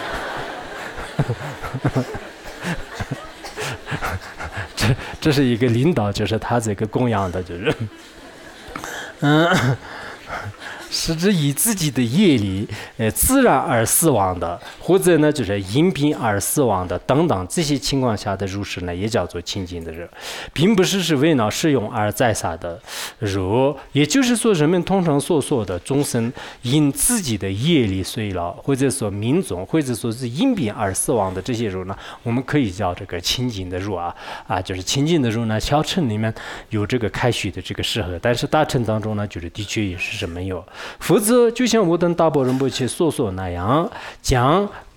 这这是一个领导，就是他这个供养的，就是嗯。是指以自己的业力，呃，自然而死亡的，或者呢，就是因病而死亡的等等这些情况下的入世呢，也叫做清净的肉，并不是是为了食用而宰杀的肉。也就是说，人们通常所说的众生因自己的业力衰老，或者说命中，或者说是因病而死亡的这些肉呢，我们可以叫这个清净的肉啊啊，就是清净的肉呢，小乘里面有这个开许的这个适合，但是大乘当中呢，就是的确也是没有。否则，就像我等大宝仁波切所说那样，将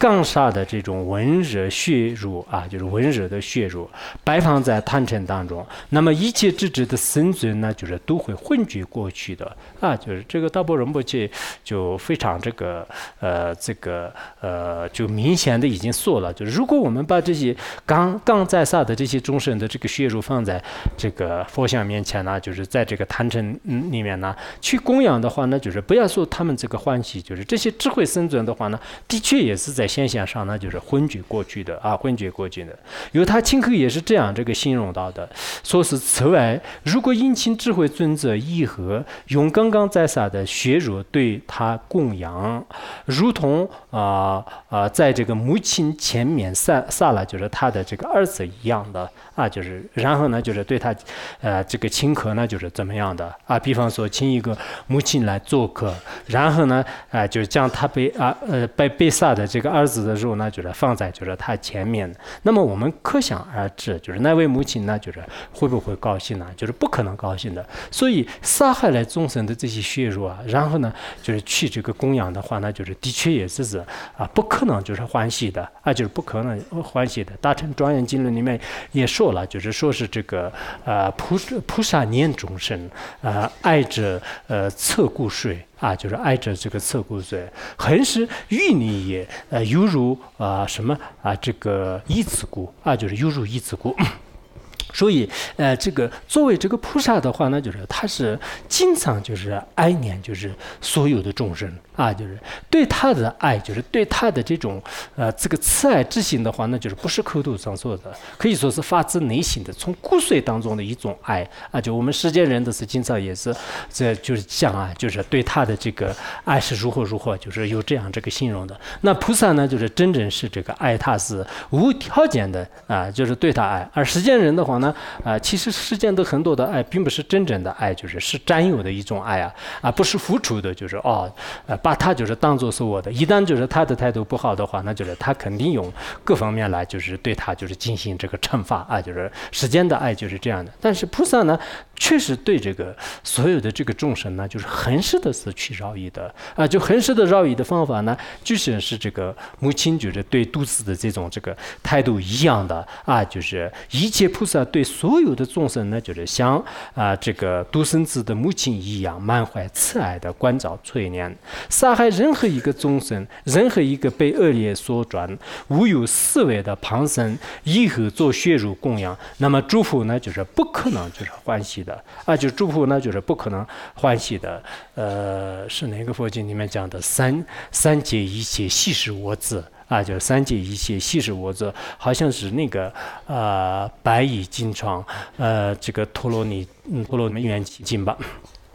刚杀的这种温热血肉啊，就是温热的血肉摆放在坛城当中，那么一切智者的生存呢，就是都会昏厥过去的啊，就是这个大波仁波切就非常这个呃这个呃就明显的已经说了，就是如果我们把这些刚刚在杀的这些众生的这个血肉放在这个佛像面前呢，就是在这个坛城里面呢去供养的话呢，就是不要说他们这个欢喜，就是这些智慧生存的话呢，的确也是在现象上呢，就是昏厥过去的啊，昏厥过去的。有他亲口也是这样这个形容到的，说是此外，如果殷勤智慧尊者义和用刚刚在杀的血肉对他供养，如同啊啊、呃呃，在这个母亲前面杀杀了就是他的这个儿子一样的啊，就是然后呢就是对他呃这个请客呢就是怎么样的啊，比方说请一个母亲来做客，然后呢啊、呃、就是将他被啊呃被被杀的这个儿子的肉呢就是放在就是他前面，那么我们可想而知，就是那位母亲呢就是会不会高兴呢？就是不可能高兴的。所以杀害了众生的这些血肉啊，然后呢就是去这个供养的话呢，就是的确也是是啊不可能就是欢喜的啊，就是不可能欢喜的。大乘庄严经论里面也说了，就是说是这个呃菩菩萨念众生呃爱着呃侧骨水啊，就是爱着这个侧骨水，恒时欲你也呃犹如啊、呃、什么啊这个一子骨啊，就是犹如一子骨。所以，呃，这个作为这个菩萨的话呢，就是他是经常就是爱念，就是所有的众生啊，就是对他的爱，就是对他的这种呃这个慈爱之心的话，那就是不是口头上说的，可以说是发自内心的，从骨髓当中的一种爱啊。就我们世间人的是经常也是，这就是讲啊，就是对他的这个爱是如何如何，就是有这样这个形容的。那菩萨呢，就是真正是这个爱他是无条件的啊，就是对他爱，而世间人的话呢。啊、呃，其实世间的很多的爱，并不是真正的爱，就是是占有的一种爱啊，啊，不是付出的，就是哦，呃，把他就是当做是我的。一旦就是他的态度不好的话，那就是他肯定用各方面来，就是对他就是进行这个惩罚啊，就是世间的爱就是这样的。但是菩萨呢，确实对这个所有的这个众生呢，就是恒时的是去饶益的啊，就恒时的饶益的方法呢，就是是这个母亲就是对肚子的这种这个态度一样的啊，就是一切菩萨。对所有的众生呢，就是像啊、呃、这个独生子的母亲一样，满怀慈爱的关照垂怜，杀害任何一个众生，任何一个被恶业所转、无有思维的旁生，以后做血肉供养，那么诸佛呢，就是不可能就是欢喜的啊，就诸佛呢，就是不可能欢喜的。呃，是哪个佛经里面讲的？三三界一切悉是我子。啊，就是三界一切悉是我者，好像是那个呃白衣金疮呃这个陀罗尼嗯陀罗尼缘起经吧。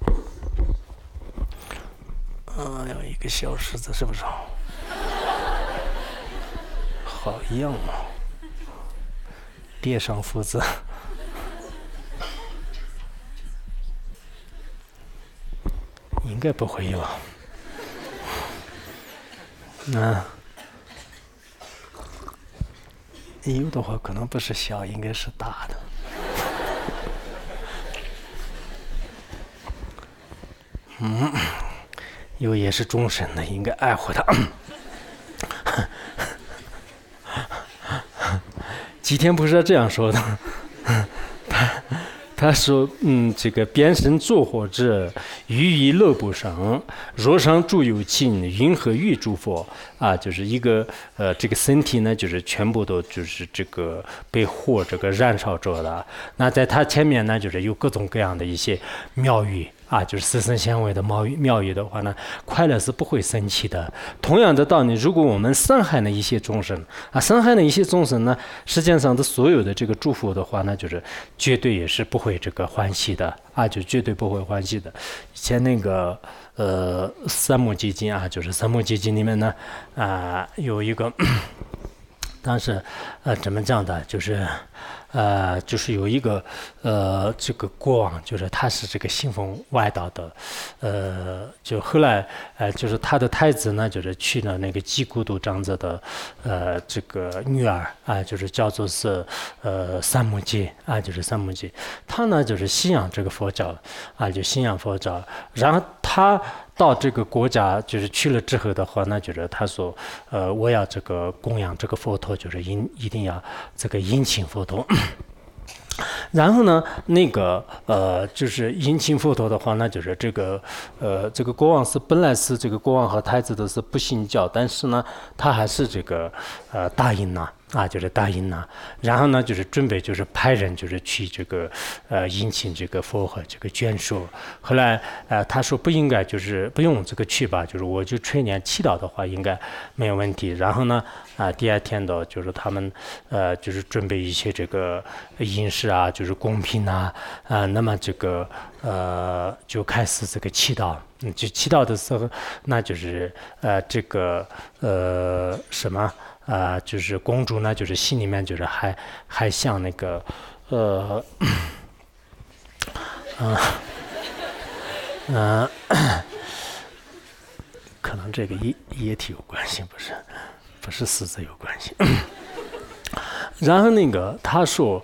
啊，有一个小狮子是不是？好样啊！叠上福字。应该不会有。啊。有的话可能不是小，应该是大的。嗯，有也是众生的，应该爱护他。吉天菩萨这样说的，他他说：“嗯，这个边生作火者，于以乐不生；若上诸有情，云何欲诸佛？”啊，就是一个呃，这个身体呢，就是全部都就是这个被火这个燃烧着的。那在他前面呢，就是有各种各样的一些妙语。啊，就是四生相位的妙语妙语的话呢，快乐是不会生气的。同样的道理，如果我们伤害了一些众生啊，伤害了一些众生呢，世界上的所有的这个祝福的话呢，就是绝对也是不会这个欢喜的啊，就绝对不会欢喜的。以前那个呃三摩基金啊，就是三摩基金里面呢啊、呃、有一个，当时呃怎么讲的，就是。呃，就是有一个呃，这个国王，就是他是这个信奉外道的，呃，就后来呃，就是他的太子呢，就是娶了那个基孤独长者的呃这个女儿啊，就是叫做是呃三摩羯啊，就是三摩羯，他呢就是信仰这个佛教啊，就信仰佛教，然后他。 到这个国家就是去了之后的话，那就是他说，呃，我要这个供养这个佛陀，就是一一定要这个殷勤佛陀。然后呢，那个呃，就是殷勤佛陀的话，那就是这个呃，这个国王是本来是这个国王和太子都是不信教，但是呢，他还是这个呃答应了。啊，就是答应了，然后呢，就是准备就是派人就是去这个呃殷勤这个佛和这个眷属。后来呃他说不应该就是不用这个去吧，就是我就全年祈祷的话应该没有问题。然后呢啊第二天的就是他们呃就是准备一些这个饮食啊，就是贡品啊啊，那么这个呃就开始这个祈祷。嗯，就祈祷的时候，那就是呃这个呃什么。啊、呃，就是公主呢，就是心里面就是还还像那个，呃，啊，嗯、呃，可能这个液液体有关系，不是，不是死字有关系。然后那个他说，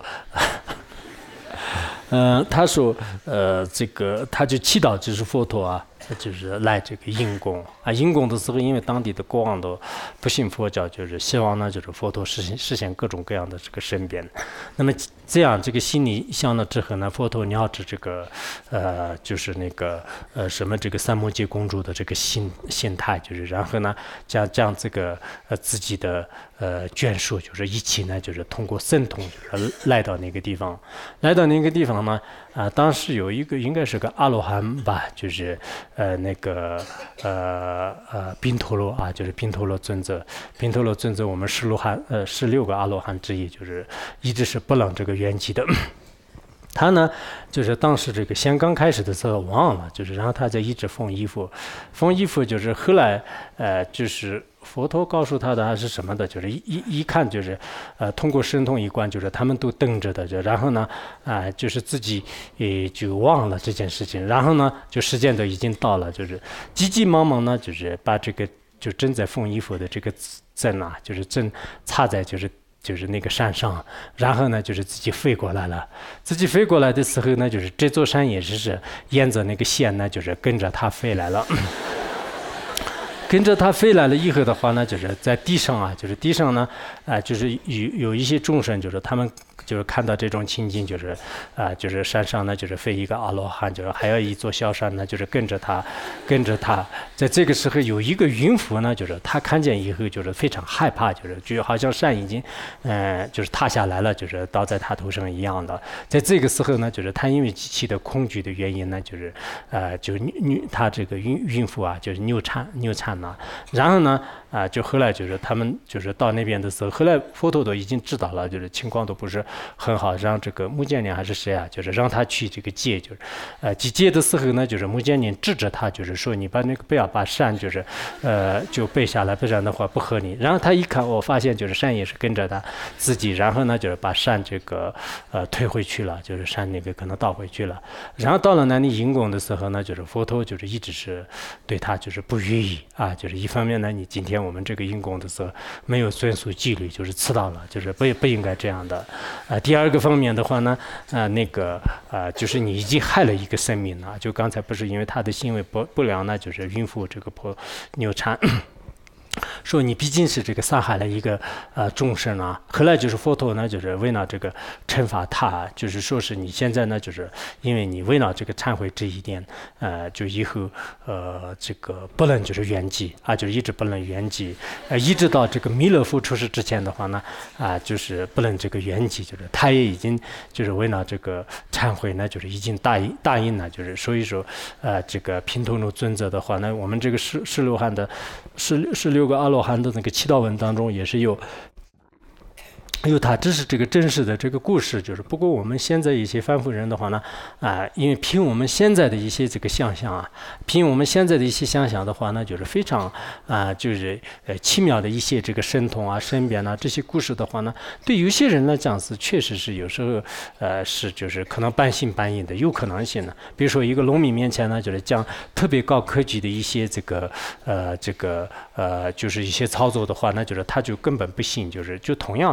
嗯、呃，他说，呃，这个他就祈祷就是佛陀啊。就是来这个因供啊，因供的时候，因为当地的国王都不信佛教，就是希望呢，就是佛陀实现实现各种各样的这个身边。那么这样这个心里想了之后呢，佛陀绕着这个呃，就是那个呃什么这个三摩羯公主的这个心心态，就是然后呢，将将这个呃自己的呃眷属，就是一起呢，就是通过神通，就是来到那个地方，来到那个地方呢，啊、呃，当时有一个应该是个阿罗汉吧，就是。呃，那个呃呃，宾陀罗啊，就是宾陀罗尊者，宾陀罗尊者，我们十罗汉呃十六个阿罗汉之一，就是一直是不能这个圆寂的。他呢，就是当时这个先刚开始的时候忘了，就是然后他就一直缝衣服，缝衣服就是后来呃就是佛陀告诉他的还是什么的，就是一一一看就是呃通过神通一观，就是他们都瞪着的，就然后呢啊、呃、就是自己也就忘了这件事情，然后呢就时间都已经到了，就是急急忙忙呢就是把这个就正在缝衣服的这个针啊，就是针插在就是。就是那个山上，然后呢，就是自己飞过来了。自己飞过来的时候呢，就是这座山也是是沿着那个线呢，就是跟着它飞来了。跟着它飞来了以后的话呢，就是在地上啊，就是地上呢，啊、呃，就是有有一些众生，就是他们就是看到这种情景，就是啊、呃，就是山上呢，就是飞一个阿罗汉，就是还有一座小山呢，就是跟着他，跟着他。在这个时候，有一个孕妇呢，就是他看见以后，就是非常害怕，就是就好像山已经，嗯、呃，就是塌下来了，就是倒在他头上一样的。在这个时候呢，就是他因为极其的恐惧的原因呢，就是呃，就女他这个孕孕妇啊，就是流产流产。然后呢，啊、呃，就后来就是他们就是到那边的时候，后来佛陀都已经知道了，就是情况都不是很好，让这个目犍连还是谁啊，就是让他去这个戒，就是，呃，去戒的时候呢，就是目犍连制止他，就是说你把那个不要把山就是，呃，就背下来，不然的话不合理。然后他一看，我发现就是山也是跟着他自己，然后呢就是把山这个呃推回去了，就是山那个可能倒回去了。然后到了那里因供的时候呢，就是佛陀就是一直是对他就是不予意啊。啊，就是一方面呢，你今天我们这个因供的时候没有遵守纪律，就是迟到了，就是不不应该这样的。啊，第二个方面的话呢，啊，那个啊，就是你已经害了一个生命了。就刚才不是因为他的行为不不良呢，就是孕妇这个婆流产。说你毕竟是这个杀害了一个呃众生啊，后来就是佛陀呢，就是为了这个惩罚他，就是说是你现在呢，就是因为你为了这个忏悔这一点，呃，就以后呃这个不能就是圆寂啊，就一直不能圆寂，呃，一直到这个弥勒佛出世之前的话呢，啊、呃，就是不能这个圆寂，就是他也已经就是为了这个忏悔呢，就是已经答应答应了，就是所以说呃这个频陀罗尊者的话呢，我们这个十十六汉的十十六个阿罗汉的那个祈祷文当中也是有有他这是这个真实的这个故事，就是不过我们现在一些凡夫人的话呢，啊、呃，因为凭我们现在的一些这个想象啊，凭我们现在的一些想象的话呢，就是非常啊、呃，就是呃奇妙的一些这个神通啊、身边啊这些故事的话呢，对有些人来讲是确实是有时候呃是就是可能半信半疑的，有可能性的。比如说一个农民面前呢，就是讲特别高科技的一些这个呃这个呃就是一些操作的话，那就是他就根本不信，就是就同样的就是。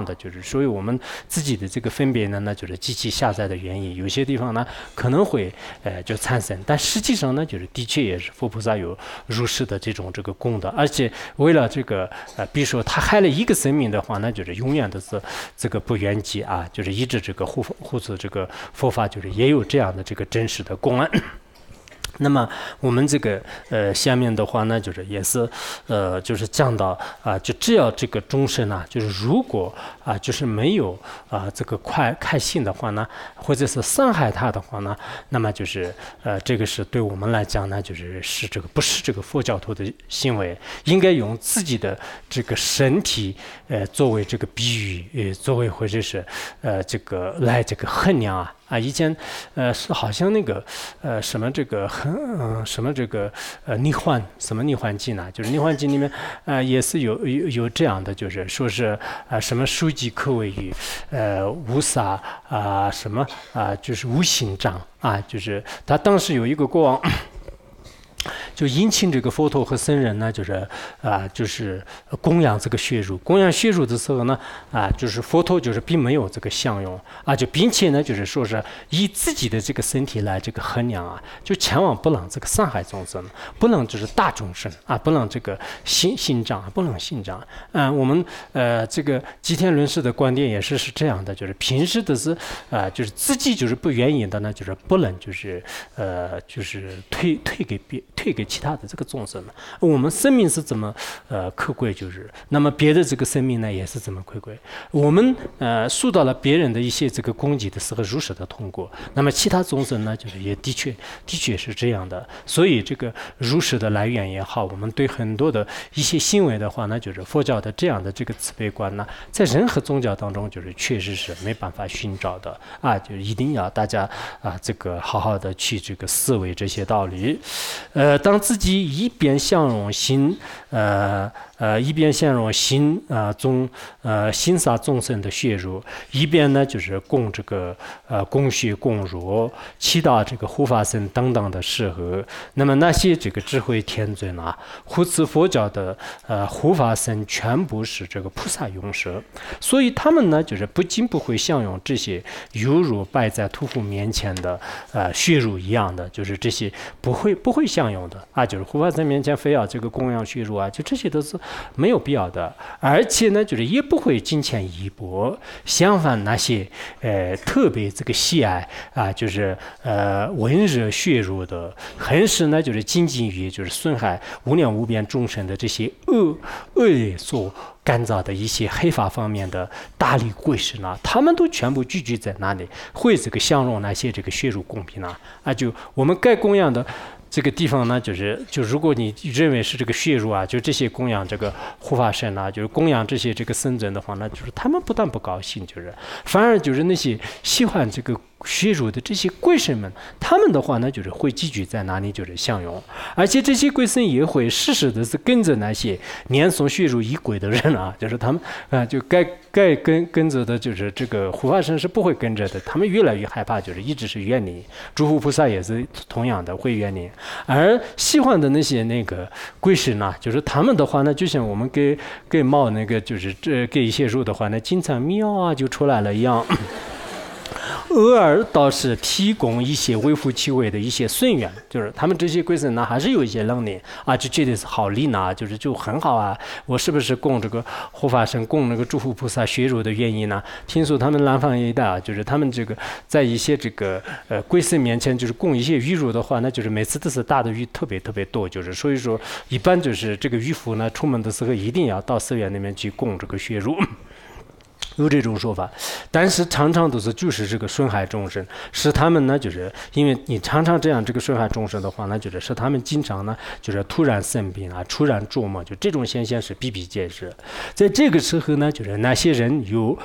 所以我们自己的这个分别呢，那就是机器下载的原因，有些地方呢可能会呃就产生，但实际上呢，就是的确也是佛菩萨有如是的这种这个功德，而且为了这个呃，比如说他害了一个生命的话，那就是永远的是这个不圆寂啊，就是一直这个护护持这个佛法，就是也有这样的这个真实的公案。那么我们这个呃下面的话呢，就是也是呃就是讲到啊、呃，就只要这个众生啊，就是如果啊、呃、就是没有啊、呃、这个快开心的话呢，或者是伤害他的话呢，那么就是呃这个是对我们来讲呢，就是是这个不是这个佛教徒的行为，应该用自己的这个身体呃作为这个比喻，呃作为或者是呃这个来这个衡量啊。啊，以前，呃，是好像那个，呃，什么这个，嗯、呃，什么这个，呃，逆幻，什么逆幻记呢？就是逆幻记里面，呃，也是有有有这样的，就是说是啊、呃，什么书记可谓于，呃，无杀啊、呃，什么啊、呃，就是无心障啊，就是他当时有一个国王。就殷勤这个佛陀和僧人呢，就是啊、呃，就是供养这个血乳。供养血乳的时候呢，啊、呃，就是佛陀就是并没有这个相用啊，就并且呢，就是说是以自己的这个身体来这个衡量啊，就千万不能这个伤害众生，不能就是大众生啊，不能这个心心障，不能心障。嗯、呃，我们呃这个吉田论师的观点也是是这样的，就是平时的是啊、呃，就是自己就是不愿意的呢，就是不能就是呃就是推推给别。推给其他的这个众生呢，我们生命是怎么呃可贵，就是那么别的这个生命呢也是怎么可贵。我们呃受到了别人的一些这个攻击的时候如实的通过，那么其他众生呢就是也的确的确是这样的。所以这个如实的来源也好，我们对很多的一些行为的话呢，就是佛教的这样的这个慈悲观呢，在任何宗教当中就是确实是没办法寻找的啊，就一定要大家啊这个好好的去这个思维这些道理。呃，当自己一边向荣心，呃呃，一边向荣心啊、呃、众呃心杀众生的血乳，一边呢就是供这个呃供血供乳，祈祷这个护法神等等的适合。那么那些这个智慧天尊啊，护持佛教的呃护法神全部是这个菩萨勇士，所以他们呢就是不仅不会享用这些犹如摆在屠夫面前的呃血乳一样的，就是这些不会不会享用的啊，就是护法神面前非要这个供养血乳啊，就这些都是没有必要的，而且呢，就是也不会金钱一搏。相反，那些呃特别这个喜爱啊，就是呃温热血乳的，很是呢就是仅仅于就是损害无量无边众生的这些恶恶业所干燥的一些黑法方面的大力贵士呢，他们都全部聚集在那里，会这个享用那些这个血乳供品呢啊，就我们该供养的。这个地方呢，就是就如果你认为是这个血乳啊，就这些供养这个护法神啊，就是供养这些这个僧尊的话，那就是他们不但不高兴，就是反而就是那些喜欢这个血乳的这些贵神们，他们的话呢，就是会积聚在哪里就是享用，而且这些贵神也会时时的是跟着那些念诵血乳仪轨的人啊，就是他们啊、呃，就该该跟跟着的，就是这个护法神是不会跟着的，他们越来越害怕，就是一直是远离。诸佛菩萨也是同样的会远离。而喜欢的那些那个贵神呢，就是他们的话呢，就像我们给给猫那个就是这给一些肉的话呢，经常喵啊就出来了一样。偶尔倒是提供一些微乎其微的一些顺缘，就是他们这些贵神呢，还是有一些能力啊，就觉得是好利呢，就是就很好啊。我是不是供这个护法神、供那个诸佛菩萨血乳的原因呢？听说他们南方一带啊，就是他们这个在一些这个呃贵神面前，就是供一些鱼乳的话，那就是每次都是大的鱼特别特别多，就是所以说一般就是这个渔夫呢，出门的时候一定要到寺院那边去供这个血乳。有这种说法，但是常常都是就是这个损害众生，使他们呢，就是因为你常常这样这个损害众生的话呢，就是使他们经常呢，就是突然生病啊，突然做梦，就这种现象是比比皆是。在这个时候呢，就是那些人有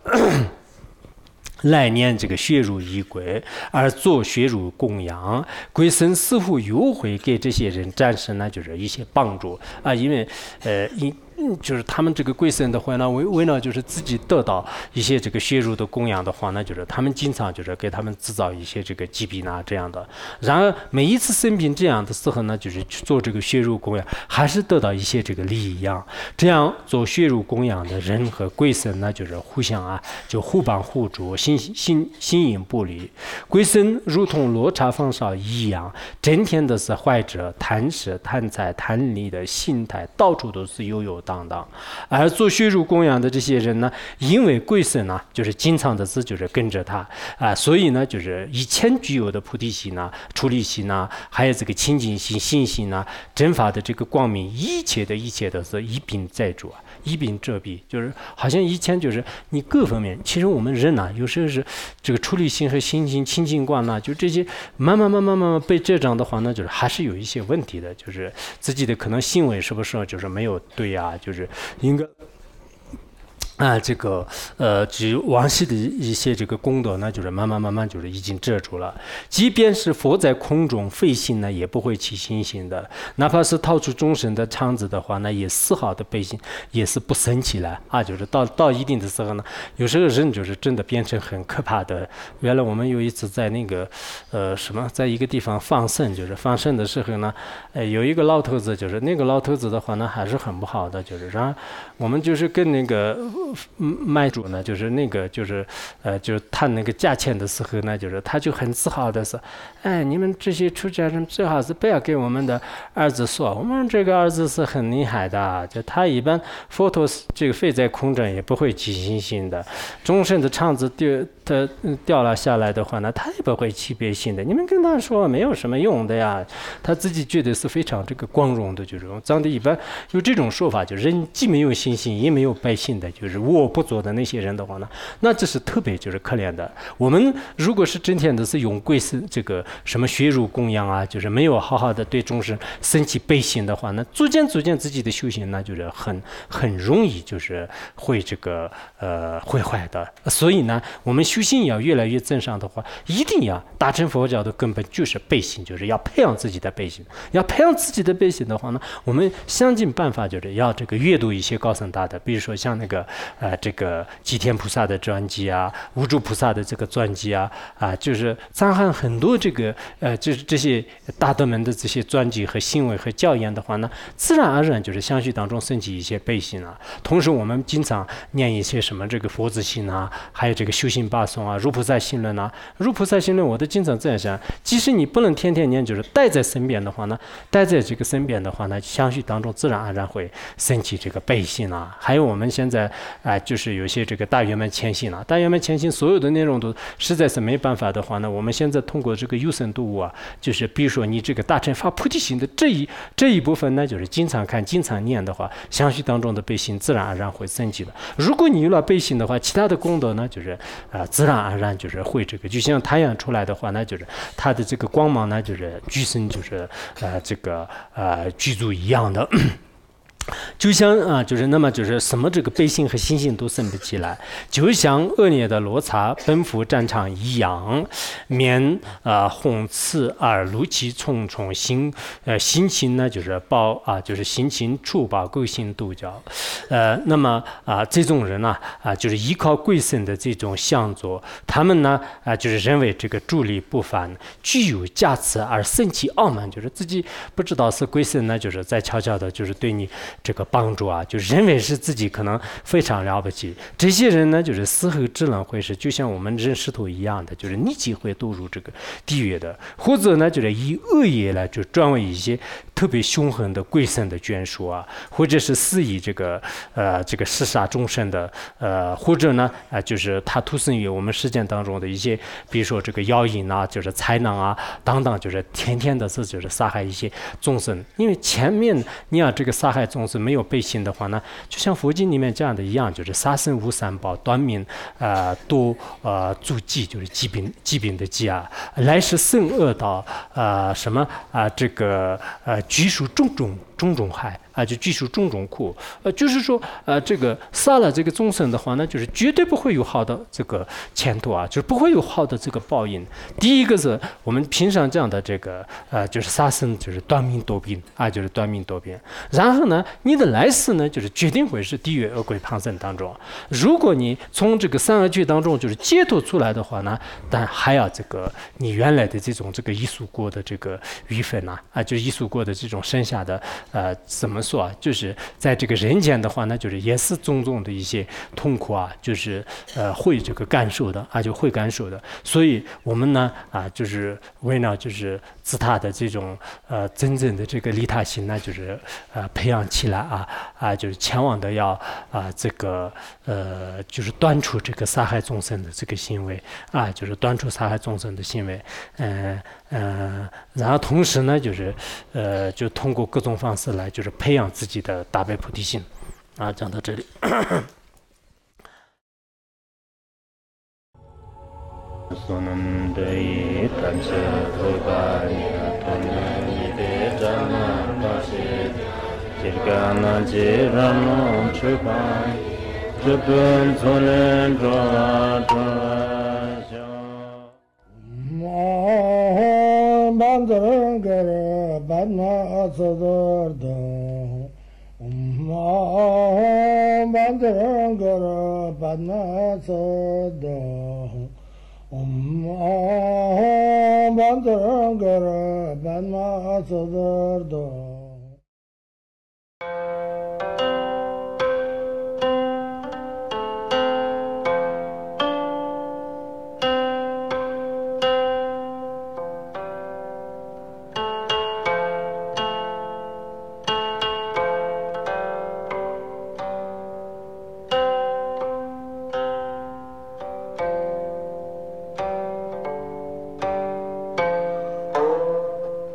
来念这个血乳仪轨，而做血乳供养，鬼神似乎又会给这些人暂时呢，就是一些帮助啊，因为呃因。 嗯，就是他们这个贵僧的话呢，为为了就是自己得到一些这个血肉的供养的话呢，就是他们经常就是给他们制造一些这个疾病啊这样的。然而每一次生病这样的时候呢，就是去做这个血肉供养，还是得到一些这个利益一样。这样做血肉供养的人和贵僧呢，就是互相啊，就互帮互助，心心心影不离。贵僧如同罗刹方少一样，整天都是怀着贪食、贪财、贪利的心态，到处都是悠悠荡荡。而做血肉供养的这些人呢，因为贵僧呢，就是经常的是就是跟着他啊，所以呢，就是以前具有的菩提心呐、出离心呐，还有这个清净心、信心呐、真法的这个光明，一切的一切都是一并在主啊，一并遮蔽。就是好像以前就是你各方面，其实我们人呐、啊，有时候是这个出离心和心心清净观呐，就这些慢慢慢慢慢慢被遮障的话呢，就是还是有一些问题的，就是自己的可能行为是不是就是没有对啊，就是应该。啊，这个呃，指往昔的一些这个功德呢，就是慢慢慢慢就是已经遮住了。即便是佛在空中飞行呢，也不会起心性的；哪怕是掏出众生的肠子的话呢，也丝毫的悲心也是不生起来啊。就是到到一定的时候呢，有时候人就是真的变成很可怕的。原来我们有一次在那个呃什么，在一个地方放生，就是放生的时候呢，呃，有一个老头子，就是那个老头子的话呢，还是很不好的，就是然后我们就是跟那个。卖主呢，就是那个，就是呃，就是谈那个价钱的时候呢，就是他就很自豪的说，哎，你们这些出家人最好是不要给我们的儿子说，我们这个儿子是很厉害的，就他一般佛陀这个飞在空中也不会起心性的，众生的肠子掉他掉了下来的话呢，他也不会起悲心的。你们跟他说没有什么用的呀，他自己觉得是非常这个光荣的，就是藏地一般有这种说法，就是人既没有信心也没有悲心的，就是我不做的那些人的话呢，那这是特别就是可怜的。我们如果是整天都是用贵僧这个什么血肉供养啊，就是没有好好的对众生升起悲心的话呢，逐渐逐渐自己的修行呢，就是很很容易就是会这个呃会坏的。所以呢，我们修行要越来越增上的话，一定要大乘佛教的根本就是悲心，就是要培养自己的悲心。要培养自己的悲心的话呢，我们想尽办法就是要这个阅读一些高僧大德，比如说像那个呃这个吉天菩萨的传记啊，无著菩萨的这个传记啊，啊就是藏汉很多这个呃就是这些大德们的这些传记和行为和教言的话呢，自然而然就是相续当中升起一些悲心啊。同时我们经常念一些什么这个佛子心啊，还有这个修行八颂啊，如菩萨行论啊，如菩萨行论我都经常这样想，即使你不能天天念，就是带在身边的话呢，带在这个身边的话呢，相续当中自然而然会升起这个悲心啊。还有我们现在啊、呃，就是有些这个大圆满前行啊，大圆满前行所有的内容都实在是没办法的话呢，我们现在通过这个有声读物啊，就是比如说你这个大乘发菩提心的这一这一部分呢，就是经常看经常念的话，相续当中的悲心自然而然会升起的。如果你有了悲心的话，其他的功德呢，就是啊、呃、自然而然就是会这个，就像太阳出来的话呢，就是它的这个光芒呢，就是具身就是呃这个呃具足一样的。就像啊，就是那么就是什么这个悲心和心性都升不起来，就像恶劣的罗刹奔赴战场一样，面啊红刺耳怒气重重，心呃心情呢就是暴啊，就是心情粗暴，勾心斗角，呃，那么啊这种人呢啊就是依靠贵僧的这种相助，他们呢啊就是认为这个助力不凡，具有价值而生气傲慢，就是自己不知道是贵僧呢就是在悄悄的就是对你。这个帮助啊，就认为是自己可能非常了不起。这些人呢，就是死后只能会是就像我们人石头一样的，就是立即会堕入这个地狱的，或者呢，就是以恶业来就转为一些特别凶狠的贵僧的眷属啊，或者是肆意这个呃这个弑杀众生的呃，或者呢啊、呃、就是他投身于我们实践当中的一些，比如说这个妖淫啊，就是豺狼啊等等，就是天天的是就是杀害一些众生，因为前面你要这个杀害众生。没有悲心的话呢，就像佛经里面这样的一样，就是杀生无三宝，短命呃多呃助忌，就是疾病疾病的疾啊，来世生恶道呃什么啊、呃、这个呃拘束种种种种害啊，就具属种种苦。呃，就是说，呃，这个杀了这个众生的话呢，就是绝对不会有好的这个前途啊，就是不会有好的这个报应。第一个是我们平常这样的这个呃，就是杀生就是断命夺病啊，就是断命夺病。然后呢，你的来世呢，就是决定会是地狱恶鬼旁生当中。如果你从这个三恶趣当中就是解脱出来的话呢，但还要这个你原来的这种这个异熟过的这个余分呐，啊，就是异熟过的这种剩下的呃，怎么说啊？就是在这个人间的话呢，就是也是种种的一些痛苦啊，就是呃会这个感受的啊，就会感受的。所以我们呢啊，就是为了就是自他的这种呃真正的这个利他心呢，就是呃培养起来啊啊，就是前往的要啊这个呃就是断除这个杀害众生的这个行为啊，就是断除杀害众生的行为，嗯、呃、嗯、呃，然后同时呢，就是呃就通过各种方式来就是培养自己的大悲菩提心啊，讲到这里。 Sonandai Tancha Rupanya Tonani Jana Pasi Jirgana Jirano Chupai Chupun Sonen Drovatasya Maham Bandangara Badna Sadarda Maham Bandangara Badna Sadarda Om Bandangara Badma Sadarda